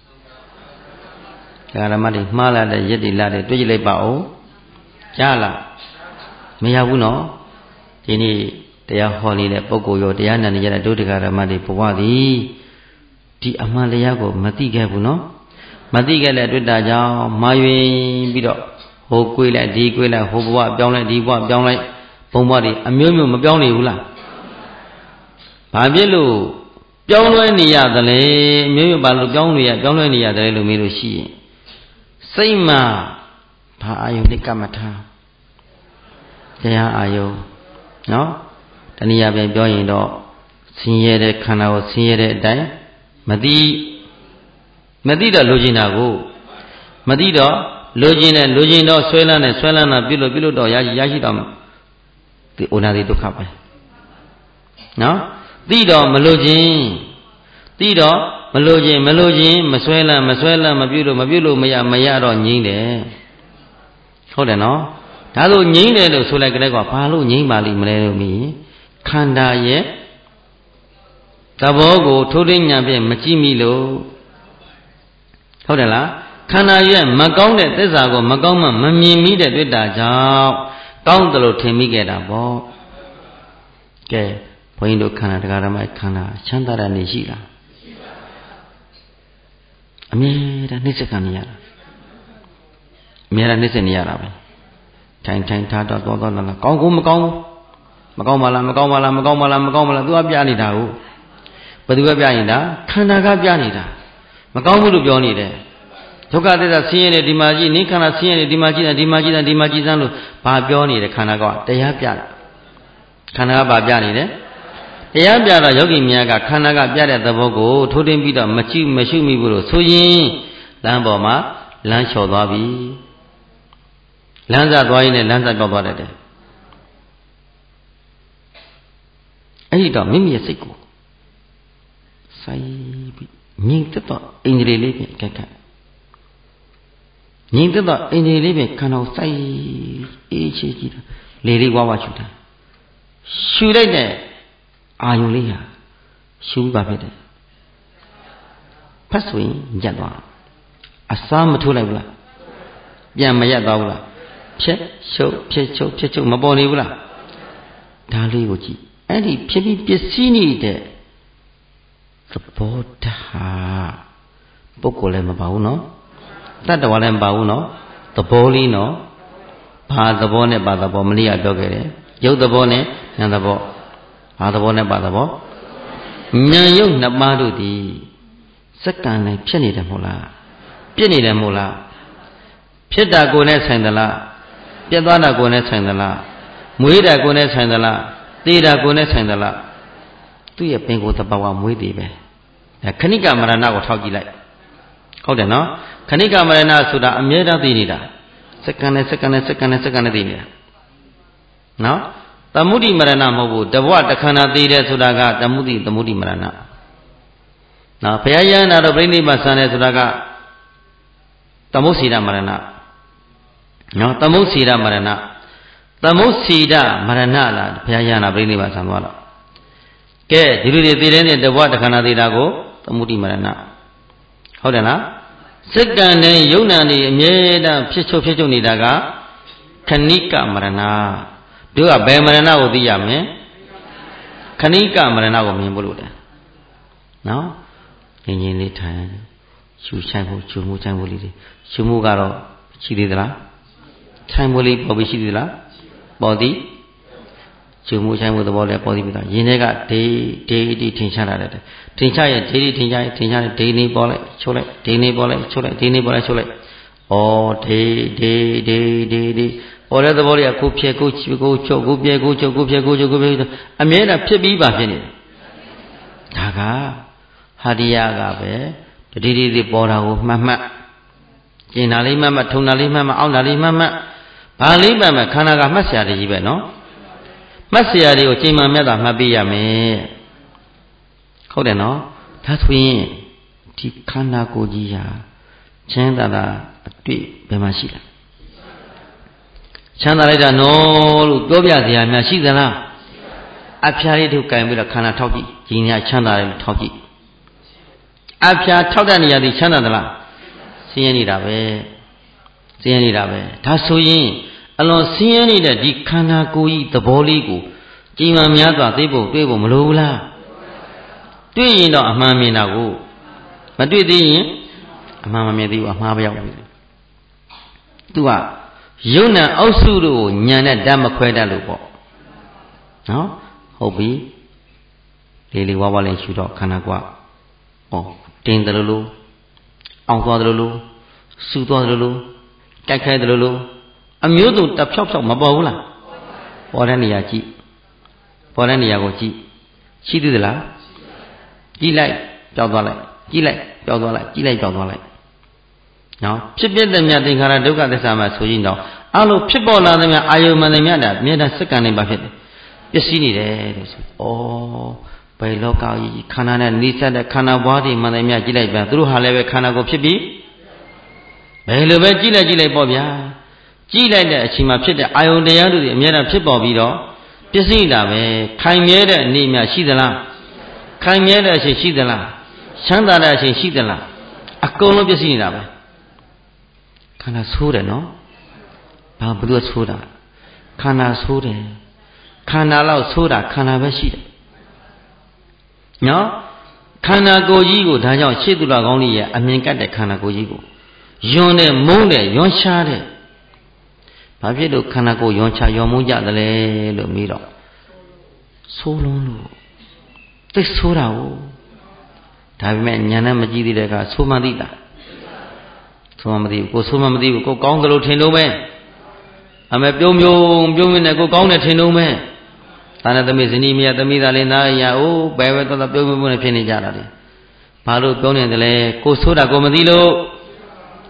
ဓမ္မတွေမှားလာတဲ့ယက်တိလာတဲ့တွေ့ကြည့်လိုက်ပါဦးကြားလားမရဘူးနော်ဒီနေ့တရားဟောနေတဲ့ပုဂ္ဂိုလ်ရောတရားနာနေကြတဲ့ဒုတိယဓမ္မတွေဘဝသည်ဒီအမှန်တရားကိုမသိခဲ့ဘူးနော်မသိခဲ့တဲ့အတွက်ကြောင့်မှားယွင်းပြီးတော့ဟိုကိုယ်လိုက်ဒီကိုယ်လိုက်ဟိုဘဝပြောင်းလိုက်ဒီဘဝပြောင်းလိုက်ဘုံဘဝတွေအမျိုးမျိုးမပြောင်းနေဘူးလားဘာဖြစ်လို့ပြောင်းလဲနေရသလဲအမျိုးမျိုးဘာလို့ပြောင်းလဲနေရတယ်လို့မေးလို့ရှိရင်စိတ်မှာဘာအာယုန်နဲ့ကမ္မထာတရားအာယုန်နော်တနည်းအားဖြင့်ပြောရင်တော့ဆင်းရဲတဲ့ခန္ဓာကိုဆင်းရဲတဲ့အတိုင်းမသိတော့လိုချင်တာကိုမသိတော့လိုချင်တော့ဆွဲလန်းတာပြုလို့တော့ရရှိတော့ဒီဩနာတိဒုက္ခပဲနော်သိတော့မလိုချင်မဆွဲလန်းမပြုလို့မရတော့ငြိမ့်တယ်ဟုတ်တယ်နော်ဒါဆိုငြိမ့်တယ်လို့ဆိုလိုက်ကလေးကဘာလို့ငြိမ့်ပါလိမ့်မလဲလို့မြင်ခန္ဓာရဲ့သဘောကိုထိုးထင်းညာဖြင့်မကြည့်မိလို့ဟုတ်တယ်လားခန္ဓာရဲ့မကောင်းတဲ့သစ္စာကိုမကောင်းမှမမြင်မိတဲ့တွေ့တာကြောင့်ကောင်းတယ်လို့ထင်မိခဲ့တာပေါ့ကဲဘုန်းကြီးတို့ခန္ဓာတရားဓမ္မခန္ဓာချမ်းသာတဲ့နေရှိလားအမြဲတမ်းနှိစ္စခံနေရတာအမြဲတမ်းနှိစ္စနေရတာပဲထိုင်ထားတော့လာကောင်းကိုမကောင်းဘူးမကောင်းပါလားသူကပြနေတာကိုဘယ်သူကပြနေတာခန္ဓာကပြနေတာမကောင်းဘူးလို့ပြောနေတယ်ဒုက္ခသစ္စာဆင်းရဲတယ်ဒီမှာကြည့်နိခန္ဓာဆင်းရဲတယ်ဒီမှာကြည့်စမ်းလို့ဘာပြောနေတယ်ခန္ဓာကတရားပြတယ်ခန္ဓာကဘာပြနေတယ်တရားပြတော့ယောဂီများကခန္ဓာကပြတဲ့သဘောကိုထိုးထင်းပြီးတော့မရှုမိဘူးလို့ဆိုရင်လမ်းပေါ်မှာလမ်းလျှော်သွားပြီလမ်းစားသွားရင်လည်းလမ်းစားပြောက်သွားတတ်တယ်အဲ့ဒီတော့မိမိရဲ့စိတ်ကိုစိုက်ပြီးငြိမ်သက်တော့အင်္ဂလိပ်လေးဖြင့်ကက်ခတ်ငြိမ်သက်တော့အင်္ဂလိပ်လေးဖြင့်ခန္ဓာကိုစိုက်အေးချေကြည့်တာလေလေးဝါးဝါရှူတာရှူလိုက်တဲ့အာယုံလေးဟာရှူပါဖြစ်တယ်ဖတ်ဆိုရင်ညက်သွားအစားမထိုးလိုက်ဘူးလားပြန်မရက်သွားဘူးလားဖြက်ရှုပ်ဖြက်ချုပ်ဖြက်ချုပ်မပေါ်နေဘူးလားဒါလေးကိုကြည့်အဲ့ဒီဖြစ်ပြီးပစ္စည်းနေတဲ့သဘောထားပုဂ္ဂိုလ်လည်းမပါဘူးနော်တတ္တဝါလည်းမပါဘူးနော်သဘောလေးနော်ဘာသဘောနဲ့ဘာသဘောမလေးရပြောခဲ့တယ်ရုပ်သဘောနဲ့ဉာဏ်သဘောဘာသဘောနဲ့ဘာသဘောဉာဏ်ရုပ်နှစ်ပါးတို့သည်စက္ကန့်နဲ့ဖြစ်နေတယ်မဟုတ်လားပြည့်နေတယ်မဟုတ်လားဖြစ်တာကိုယ်နဲ့ဆိုင်သလားပြတ်သွားတာကိုယ်နဲ့ဆိုင်သလားမွေးတာကိုယ်နဲ့ဆိုင်သလားသေတာကိုယ်နဲ့ဆိုင်သလားသူ့ရဲ့ပင်ကိုယ်တဘာဝမွေးသေးပဲခဏိကမရဏကိုထောက်ကြည့်လိုက်ဟုတ်တယ်နော်ခဏိကမရဏဆိုတာအမြဲတမ်းသိနေတာစက္ကန့်နဲ့စက္ကန့်နဲ့စက္ကန့်နဲ့စက္ကန့်နဲ့သိနေတာနော်သမုဒိမရဏမဟုတ်ဘူးတဘဝတခန္ဓာသိတယ်ဆိုတာကသမုဒိမရဏနော်ဘုရားယန္တာတော့ပြိဋိဘဆန်တယ်ဆိုတာကသမုတ်စီရမရဏနော်သမုတ်စီရမရဏသမုတ်စီရမရဏလားဘုရားယန္တာပြိဋိဘဆန်သွားတော့ကဲဒီလိုတွေသိတဲ့နဲ့တဘဝတခန္ဓာသိတာကိုသမုဒိမရဏဟုတ်တယ်လားစက္ကန့်နဲ့ယုံနာနေအမြဲတမ်းဖြစ်ချုပ်နေတာကခဏိကမရဏတို့ကဘယ်မရဏကိုသိရမလဲခဏိကမရဏကိုမြင်ဖို့လို့တယ်နော်ငြင်းငြင်းလေးထိုင်ရှူဆိုင်ဖို့ရှူမှုဆိုင်ဖို့လေးတွေရှူမှုကတော့ရှိသေးသလားဆိုင်ဖို့လေးပေါ်ပြီးရှိသေးသလားပေါ်သည်ရှူမှုဆိုင်ဖို့သဘောလည်းပေါ်သည်ပြီးတော့ယင်းတွေကဒေထင်ရှားလာတယ်ထင်ရှားရဲ့ဒေထင်ရှားရဲ့ဒေနေပေါ်လိုက်ချိုးလိုက်ဒေနေပေါ်လိုက်ချိုးလိုက်ဒေနေပေါ်လိုက်ချိုးလိုက်ဩဒေပေါ်တဲ့သဘောလေးကကိုဖြဲကိုချုပ်ကိုပြဲကိုချုပ်အမြဲတမ်းဖြစ်ပြီးပါဖြစ်နေတယ်ဒါကဟာဒီယာကပဲတတိပေါ်တာကိုမှတ်ကျင်တာလေးမှတ်ထုံတာလေးမှတ်အောင့်တာလေးမှတ်ဘာလေးမှတ်ခန္ဓာကမှတ်စရာတည်းကြီးပဲနော်မှတ်စရာတွေကိုကျင်မှန်မြတ်တာမှတ်ပြရမယ်ဟုတ်တယ်နော်ဒါဆိုရင်ဒီခန္ဓာကိုယ်ကြီးဟာချမ်းသာတာအတွေ့ဘယ်မှာရှိလဲချမ်းသာလိုက်တာနော်လို့ပြောပြစရာများရှိသလားအဖျားလေးထုတ်ကင်ပြီးတော့ခန္ဓာထောက်ကြည့်ဒီနေရာချမ်းသာတယ်လို့ထောက်ကြည့်အဖျားထောက်တဲ့နေရာဒီချမ်းသာသလားဆင်းရဲနေတာပဲဒါဆိုရင်အလွန်ဆင်းရဲနေတဲ့ဒီခန္ဓာကိုယ်ကြီးသဘောလေးကိုကြည်မှန်များစွာသိဖို့တွေးဖို့မလိုဘူးလားတွေ့ရင်တော့အမှန်မြင်တာကိုမတွေ့သေးရင်အမှန်မမြင်သေးဘူးအမှားမရောက်ဘူးသူကယုံနာအောက်စုတို့ကိုညံနဲ့ဓာတ်မခွဲတတ်လို့ပေါ့နော်ဟုတ်ပြီလေးဝါးဝါးလေးရှူတော့ခန္ဓာကွာတင်းတယ်လို့အောင်သွားတယ်လို့စူသွားတယ်လို့တိုက်ခိုက်တယ်လို့အမျိုးစုံတဖြောက်မပေါ်ဘူးလားပေါ်တဲ့နေရာကြည့်ပေါ်တဲ့နေရာကိုကြည့်ရှိသေးသလားကြည့်လိုက်ကြောက်သွားလိုက်ကြည့်လိုက်ကြောက်သွားလိုက်ကြည့်လိုက်ကြောက်သွားလိုက်နော်ဖြစ်ပြတဲ့မြတ်သင်္ခါရဒုက္ခသစ္စာမှာဆိုရင်တော့အလိုဖြစ်ပေါ်လာတဲ့မြတ်အာယုမှန်တဲ့မြတ်တာမြေတာစက္ကန့်နေပါဖြစ်တယ်ပျက်စီးနေတယ်တဲ့ဆိုဘယ်လောကကြီးခန္ဓာနဲ့နိစ္စတဲ့ခန္ဓာဘွားတွေမှန်တယ်မြတ်ကြည့်လိုက်ပြန်သူတို့ဟာလည်းပဲခန္ဓာကိုဖြစ်ပြီးဘယ်လိုပဲကြည့်လိုက်ပေါ့ဗျာကြည့်လိုက်တဲ့အချိန်မှာဖြစ်တဲ့အာယုတရားတို့တွေအများအားဖြစ်ပေါ်ပြီးတော့ပျက်စီးတာပဲခိုင်မြဲတဲ့အနေမြရှိသလားခိုင်မြဲတဲ့အချိန်ရှိသလားချမ်းသာတဲ့အချိန်ရှိသလားအကုန်လုံးပျက်စီးနေတာပဲခန္ဓာဆိုးတယ်နော်ဘာဘယ်လိုဆိုးတာခန္ဓာဆိုးတယ်ခန္ဓာလောက်ဆိုးတာခန္ဓာပဲရှိတယ်နော်ခန္ဓာကိုယ်ကြီးကိုဒါကြောင့်ရှေ့သူတော်ကောင်းကြီးရဲ့အမြင်ကတ်တဲ့ခန္ဓာကိုယ်ကြီးကိုယွန်းတဲ့မုန်းတဲ့ယွန်းရှားတဲ့ဘာဖြစ်လို့ခန္ဓာကိုယ်ယွန်းချယွန်းမုန်းကြသလဲလို့မေးတော့ဆိုးလုံးလို့သိဆိုးတာကိုဒါပေမဲ့ညာနဲ့မကြည့်သေးတဲ့ကဆိုးမှသိတာဆိုမှမသိဘူးကိုဆိုးမှမသိဘူးကိုကောင်းတယ်လို့ထင်လို့ပဲအမေပြုံးနဲ့ကိုကောင်းတယ်ထင်လို့ပဲဒါနဲ့သမီးဇနီးမယားသမီးသားလေးသားရအိုးဘယ်ပဲတော့ပြုံးနဲ့ဖြစ်နေကြတာလေဘာလို့ပြောနေတယ်လဲကိုဆိုးတာကိုမသိလို့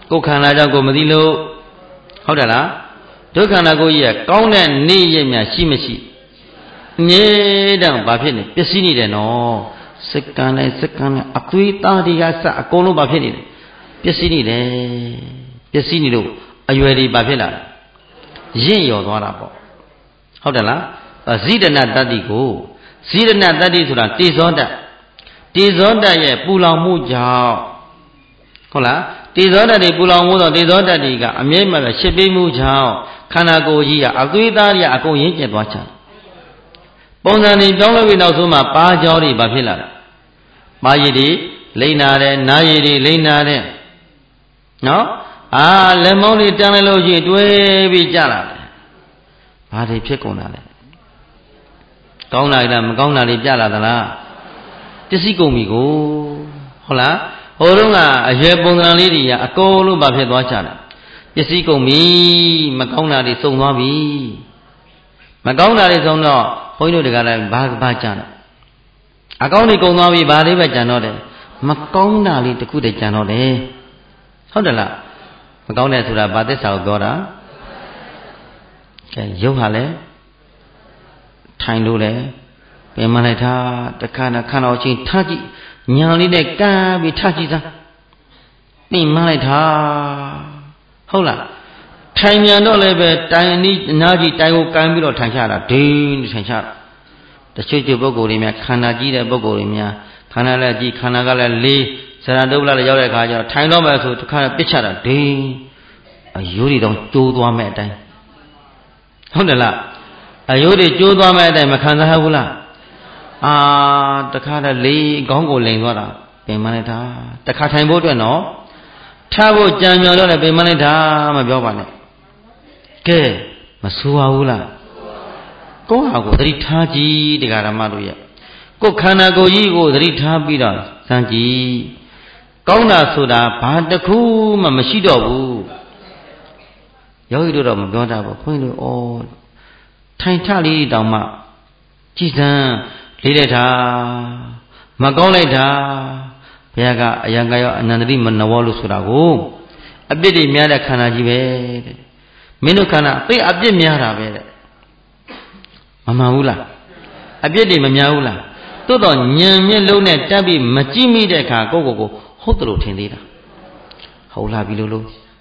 ကိုယ်ခန္ဓာကြောင့်ကိုမသိလို့ဟုတ်တယ်လားဒုက္ခနာကိုကြီးကကောင်းတဲ့နေ့ရက်များရှိမရှိငြိတောင်ဘာဖြစ်နေပျက်စီးနေတယ်နော်စက္ကန့်နဲ့စက္ကန့်နဲ့အသွေးသားတွေကစအကုန်လုံးဘာဖြစ်နေလဲပျက်စီးနေတယ်ပျက်စီးနေလို့အရွယ်တွေဘာဖြစ်လာလဲရင့်ရော်သွားတာပေါ့ဟုတ်တယ်လားဇိဒနာတတ္တိကိုဇိဒနာတတ္တိဆိုတာတေဇောတရဲ့ပူလောင်မှုကြောင့်ဟုတ်လားတေဇောတတွေပူလောင်မှုတော့တေဇောတတွေကအမြဲမှပဲရှစ်ပိမှုကြောင့်ခန္ဓာကိုယ်ကြီးကအသွေးသားတွေအကုန်ရင့်ကျက်သွားချင်ပုံစံတွေပြောင်းလဲပြီးနောက်ဆုံးမှပါးကြောတွေဘာဖြစ်လာလဲပါးရည်တွေလိမ့်နာတယ်နားရည်တွေလိမ့်နာတယ်နော်လက်မောင်းတွေတန်းလိုက်လို့ရှိရင်တွဲပြီးကြလာတယ်ဘာတွေဖြစ်ကုန်တာလဲကောင်းတာလားမကောင်းတာတွေပြလာသလားပစ္စည်းကုန်ပြီကိုဟုတ်လားဟိုတုန်းကအရွယ်ပုံစံလေးတွေကအကုန်လုံးဘာဖြစ်သွားကြလဲပစ္စည်းကုန်ပြီမကောင်းတာတွေစုံသွားပြီမကောင်းတာတွေစုံတော့ဘုန်းကြီးတို့တကလည်းဘာကြတယ်အကောင်းတွေကုန်သွားပြီဘာလေးပဲကြံတော့တယ်မကောင်းတာလေးတစ်ခုတည်းကြံတော့တယ်ဟုတ်တယ်လားမကောင်းတဲ့ဆိုတာဘာသစ္စာကိုပြောတာကဲရုပ်ဟာလည်းထိုင်လို့လည်းပြင်မလိုက်တာတခါနဲ့ခန္ဓာကိုယ်ချင်းထားကြည့်ညာလေးနဲ့ကမ်းပြီးထားကြည့်စမ်းပြင်မလိုက်တာဟုတ်လားထိုင်မြန်တော့လည်းပဲတိုင်အနီးအနားကြီးတိုင်ကိုကမ်းပြီးတော့ထိုင်ချတာဒင်းထိုင်ချတာတချို့ပုဂ္ဂိုလ်တွေများခန္ဓာကြီးတဲ့ပုဂ္ဂိုလ်တွေများခန္ဓာလည်းကြီးခန္ဓာကလည်းလေးဇရာတုပ္ပလလည်းရောက်တဲ့အခါကျတော့ထိုင်တော့မယ်ဆိုတခါပစ်ချတာဒင်းအယိုးတွေတော့ကျိုးသွားမဲ့အတိုင်းဟုတ်တယ်လားအယိုးတွေကျိုးသွားမဲ့အတိုင်းမခံစားဘူးလားတခါတည်းလေးခေါင်းကိုလိန်သွားတာပင်မလိုက်တာတခါထိုင်ဖို့အတွက်နော်ထားဖို့ကြံမြော်တော့လည်းပင်မလိုက်တာမပြောပါနဲ့ကဲမဆိုးပါဘူးလားကိုယ့်ဟာကိုယ်သတိထားကြည့်တရားဓမ္မတို့ရဲ့ကိုယ်ခန္ဓာကိုယ်ကြီးကိုသတိထားပြီးတော့စမ်းကြည့်ကောင်းတာဆိုတာဘာတစ်ခုမှမရှိတော့ဘူးယောဂီတို့တော့မပြောတာဘူးခွင်းလို့ထိုင်ထလေးတောင်မှကြည်စမ်းလေးလိုက်တာမကောင်းလိုက်တာဘုရားကအယံကရောအနန္တတိမနဝလို့ဆိုတာကိုအပြစ်တွေများတဲ့ခန္ဓာကြီးပဲတဲ့မင်းတို့ခန္ဓာသိအပြစ်များတာပဲတဲ့မမှန်ဘူးလားအပြစ်တွေမများဘူးလားသို့တော့ဉာဏ်မျက်လုံးနဲ့တက်ပြီးမကြည့်မိတဲ့အခါကိုယ့်ကိုယ်ဟုတ်တယ်လို့ထင်သေးတာဟုတ်လားပြီလို့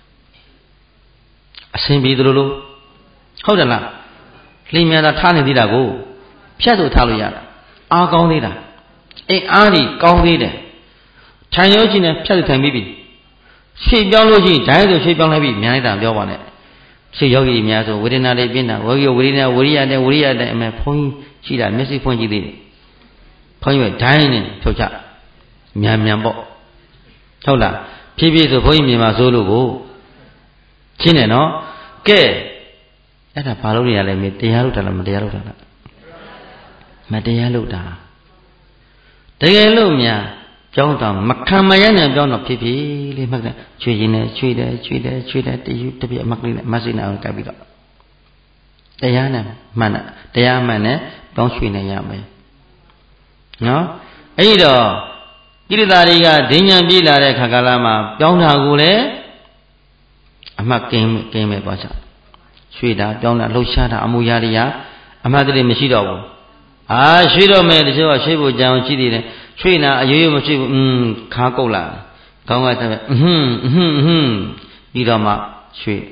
အဆင်ပြေတယ်လို့ဟုတ်တယ်လားလိမ့်မြန်တာထားနေသေးတာကိုဖြတ်ဆိုထားလို့ရတာအားကောင်းသေးတာအားကြီးကောင်းသေးတယ်ထိုင်ရောချင်းနဲ့ဖြတ်ထိုင်ပြီးပြီရှေ့ပြောင်းလို့ရှိရင်ဓာတ်ဆိုရှေ့ပြောင်းလိုက်ပြီမြန်လိုက်တာပြောပါနဲ့ရှေ့ယောဂီများဆိုဝေဒနာတွေပြင်းတာဝေဒနာဝရိယနဲ့အမေဘုန်းကြီးရှိတာမျက်စိဖွင့်ကြည့်သေးတယ်ဘုန်းကြီးကဓာတ်နဲ့ဖြုတ်ချမြန်ပေါ့ဟုတ်လားဖြည်းဖြည်းဆိုဘုန်းကြီးမြင်မှာစိုးလို့ကိုချင်းတယ်နော်ကဲအဲ့ဒါဘာလို့နေရလဲမင်းတရားလို့တာလားမတရားလို့တာလားမတရားလို့တာတကယ်လို့များကြောင်းတောင်မခံမရနဲ့ပြောတော့ဖြစ်ဖြစ်လေးမှတ်တယ်ချွေရင်နဲ့ချွေတယ်တယူတပြက်မှတ်ကလေးနဲ့မဆိနာအောင်ကပ်ပြီးတော့တရားနဲ့မှန်တယ်တရားမှန်နဲ့တောင်းချွေနေရမယ်နော်အဲ့ဒီတော့ကိရိတာတွေကဒိညာပြေးလာတဲ့ခါကာလမှာပြောင်းတာကိုလည်းအမှတ်ကင်းမဲ့သွားချရွှေတာပြောင်းတာလှုပ်ရှားတာအမှုရာတွေအမှတ်တည်းမရှိတော့ဘူးရွှေတော့မယ်တချို့ကရွှေဖို့ကြံအောင်ရှိသေးတယ်ရွှေနာအရိုးမရှိဘူးခါကုတ်လာခေါင်းကတက်ပြီးတော့မှရွှေ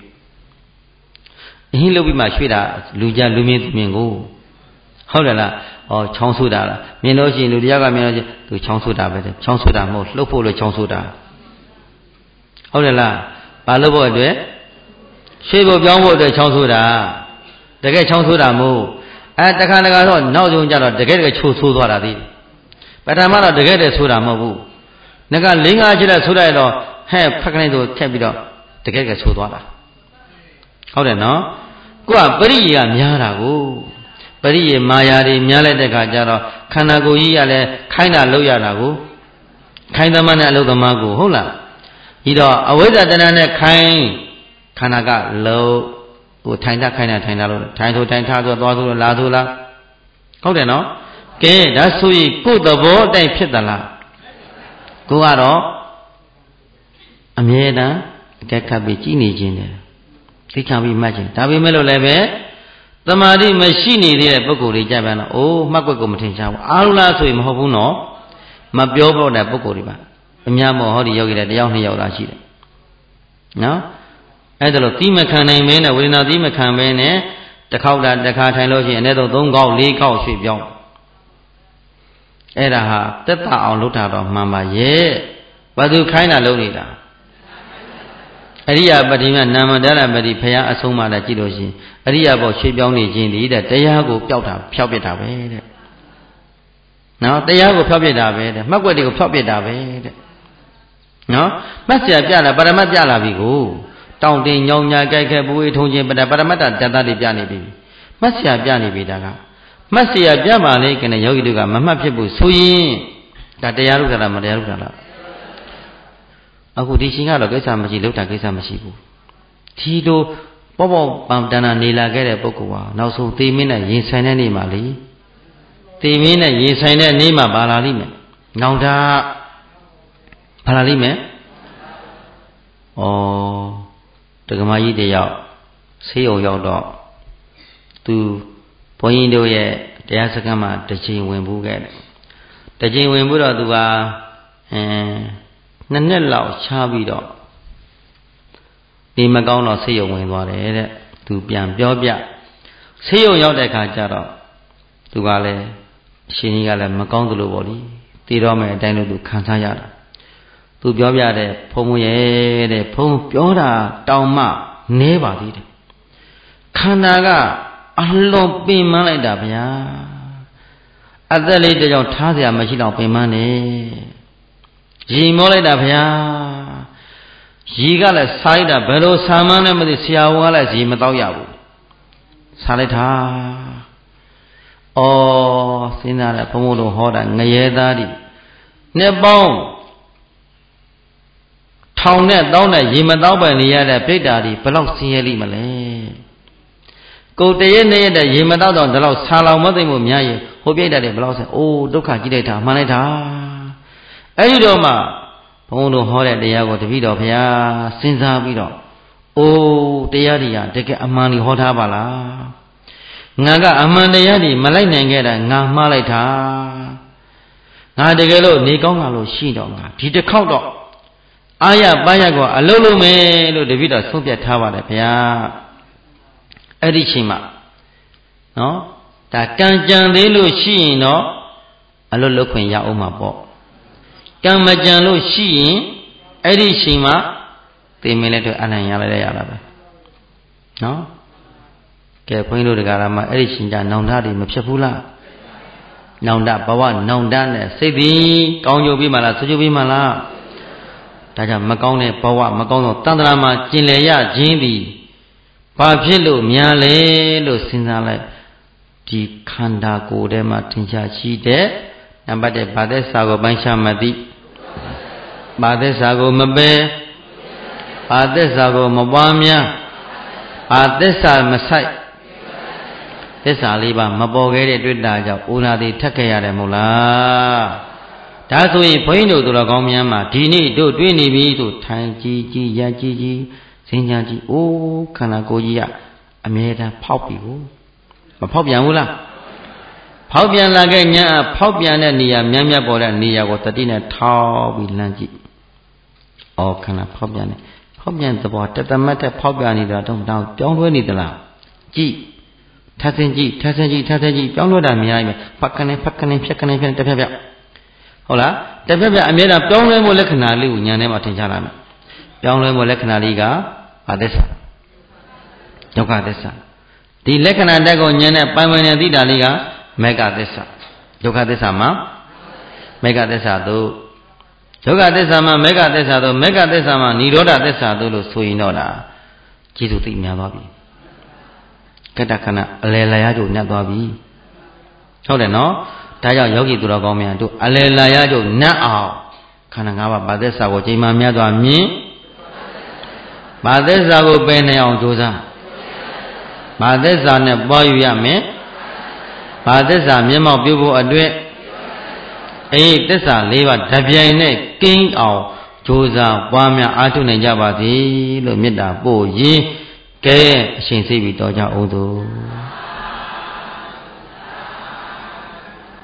လုပ်ပြီးမှရွှေတာလူကြလူမြင်ကိုဟုတ်တယ်လားချောင်းဆိုးတာလားမြင်လို့ရှိရင်လူတရားကမြင်လို့ရှိရင်သူချောင်းဆိုးတာပဲချောင်းဆိုးတာမဟုတ်လှုပ်ဖို့လို့ချောင်းဆိုးတာဟုတ်တယ်လားဘာလို့ဖို့အတွက်ရွှေဖို့ပြောင်းဖို့အတွက်ချောင်းဆိုးတာတကယ်ချောင်းဆိုးတာမဟုတ်တခါတော့နောက်ဆုံးကြတော့တကယ်ချိုးဆိုးသွားတာသည်ပထမတော့တကယ်တည်းဆိုးတာမဟုတ်ဘူးငက၄၅ချက်ဆိုးလိုက်တော့ဖက်ကနေဆိုထက်ပြီးတော့တကယ်ဆိုးသွားတာဟုတ်တယ်နော်ကိုကပရိယေကများတာကိုပရိယေမာယာတွေများလိုက်တဲ့ခါကျတော့ခန္ဓာကိုယ်ကြီးကလည်းခိုင်းတာလုပ်ရတာကိုခိုင်းသမားနဲ့အလုပ်သမားကိုဟုတ်လားဒီတော့အဝိဇ္ဇာတဏ္ဍာနဲ့ခိုင်းခန္ဓာကလုံးဟိုထိုင်တာခိုင်းတာထိုင်တာလို့ထိုင်ဆိုထိုင်ထားဆိုသွားဆိုလာဆိုလားဟုတ်တယ်နော်ကဲဒါဆိုရင်ကိုယ်သဘောအတိုင်းဖြစ်သလားကိုကတော့အမြဲတမ်း cái khắp bị chỉ nỉ trên này thì chẳng bị mất trên ta bị mấy lúc lại về tâm đi mà xin nỉ thì bốc cổ đi chạy về nó ô mắc quay cổ một thiên sao áo lá xuôi mà học nó mà biểu bảo là bốc cổ đi bạn nhà mà họ đi yogi là đi ông đi yoga chỉ đấy nó ấy đó là tim mà khăn này mấy này, nào tim mà khăn mấy này, ta khâu ra ta khai thay lối gì, này đó tốn gạo lý gạo suy biong, ấy là ha, tất cả ông lúc nào đó mà dễ, và tôi khai là lâu đi đã, ấy đi à, bây giờ nam đó là bây giờ phải ăn sống mà là chỉ đồ gì, ấy đi à, bảo suy biong này gì đi, để tay áo của phiêu biệt đào về đấy, nó tay áo của phiêu biệt đào về đấy, mắt quay thì của phiêu biệt đào về đấy, nó, mắt sẽ pià là, bà mắt pià là vì cô. Trong tiền nhau nhà cái bùi thông trên bờ bờ mắt đã ta đi pian đi, mắt xia pian đi bị đa, mắt xia pian mà lấy cái này yogi được à, mắt phía bùi suy, cả đây lúc đó là mà đây lúc đó là, aku đi xin cái cái sao mà chỉ lúc đó cái sao mà chỉ bùi, thì đồ, bao bằng đàn anh là cái này bao cô à, nào số tìm mình này yên say này mà lấy, tìm mình này yên say này mà bà la đi mẹ, nào ra, bà la đi mẹ, oh. Từ cái gì để dạo, xây dựng dạo đó, từ bao nhiêu điều vậy, để sao cái mà để chơi nguyên vũ cái, để chơi nguyên vũ đó từ bà, nên lão cha bị đó, đi mà câu nó xây dựng nguyên vũ đấy, từ biển biểu bia, xây dựng dạo để khai trả đó, từ bà này, xin cái này mà câu từ lúc bỏ đi, từ đó mà đại lúc từ khai trả ra. Tu biểu bia đấy, phong mùi đấy, phong biểu ra đau mà né vào đi đấy. Khán giả cái anh lồng pin mang lại đã bây giờ, anh ta lấy để cho tháo ra mà chỉ lồng pin mang này, gì mua lại đã bây giờ, gì cái là sai đã, bây giờ sao mà này mà đi xia hoa là gì mà tao yêu, sao lại thà, xin ra phong mùi đồ họ đã nghe ra đi, nè bông. Thằng này tao này gì mà tao bây giờ là biết đã đi, phải học xin đi mà lấy. Cô tây này là gì mà tao đó là sao lâu mất thì một nhà gì, hôm nay là để phải học xin, ô đâu cả chỉ để thà mà này thà, ấy đó mà, phong độ họ là để có thể biết đó phải à, sinh ra biết đó, ô tây đi à, để cái amman đi họ thà bà la, ngã cái amman tây đi mà lại này cái là ngã mà lại thà, ngã để cái lỗ này con ngã lỗ xí đó ngã, thì để khâu đó. Aya baya ko alolo me lo de bi da song piat tha ba de phaya ai di chin ma no da kan jan de lo shi yin no alo lo khwin ya aw ma po kan ma jan lo shi yin ai di chin ma te min le to anan ya le ya la ba no ke phyin lo de ga la ma ai di chin ja naung da de ma phit fu la naung da bawa naung da ne sait di kaung jo pi ma la su jo pi ma la大家没讲呢，包括没讲到，当然嘛，进来呀，进的，把皮路面来，路身上来，die khanda ko de ma tincha chi de number 1 ba de sa ko ban sha ma ti ba de sa ko ma be ba de sa ko ma pwa mya ba de sa ma saiသစ္စာလေးပါမပေါ်ခဲ့တဲ့တွေ့တာကြောင့်ဥနာတိထက်ခဲ့ရတယ်မို့လားဒါဆိုရင်ဘုန်းကြီးတို့သူတော်ကောင်းများမှာဒီနေ့တို့တွေ့နေပြီဆိုထိုင်ကြည့်ကြည့်ရကြည့်ကြည့်စဉ်းစားကြည့်အိုးခန္ဓာကိုယ်ကြီးကအမြဲတမ်းဖောက်ပြီကိုမဖောက်ပြန်ဘူးလားဖောက်ပြန်လာခဲ့ညာဖောက်ပြန်တဲ့နေရာမြတ်မြတ်ပေါ်တဲ့နေရာကိုတတိနဲ့ထောက်ပြီးလမ်းကြည့်အော်ခန္ဓာဖောက်ပြန်တယ်ဖောက်ပြန်သဘောတသမတ်တဲ့ဖောက်ပြန်နေတာတော့ပြောင်းလဲနေသလားကြည့်ထပ်စင်ကြည့်ထပ်စင်ကြည့်ထပ်စင်ကြည့်ပြောင်းလဲတာများပြီဖက်ကနေဖက်ကနေဖြက်ကနေဖြက်တစ်ဖြက်ဖြက်ဟုတ်လားတစ်ဖြက်ဖြက်အမြဲတမ်းပြောင်းလဲမှုလက္ခဏာလေးကိုဉာဏ်ထဲမှာထင်ရှားလာမယ်ပြောင်းလဲမှုလက္ခဏာလေးကဘာသစ္စာဒုက္ခသစ္စာဒီလက္ခဏာတက်ကိုဉာဏ်နဲ့ပိုင်ပိုင်နဲ့သိတာလေးကမေဃသစ္စာဒုက္ခသစ္စာမှာမေဃသစ္စာတို့ဒုက္ခသစ္စာမှာမေဃသစ္စာတို့မေဃသစ္စာမှာនិရောဓသစ္စာတို့လို့ဆိုရင်တော့လားကျေစုသိများသွားပြီကတ္တခဏအလယ်လာရကြုံညတ်သွားပြီဟုတ်တယ်နော်ဒါကြောင့်ယောဂီသူတော်ကောင်းများတို့အလယ်လာရကြုံညတ်အောင်ခန္ဓာ၅ပါးဗာသစ္စာကိုချိန်မှများသွားမြင်ဗာသစ္စာကိုပယ်နိုင်အောင်ကြိုးစားဗာသစ္စာနဲ့ပွားယူရမယ်ဗာသစ္စာမျက်မှောက်ပြုဖို့အတွက်သစ္စာ၄ပါးတပြိုင်နဲ့ကင်းအောင် 조사 와면 아투는 잡아지 로 믿다 보이 개 신세비 떠자 오도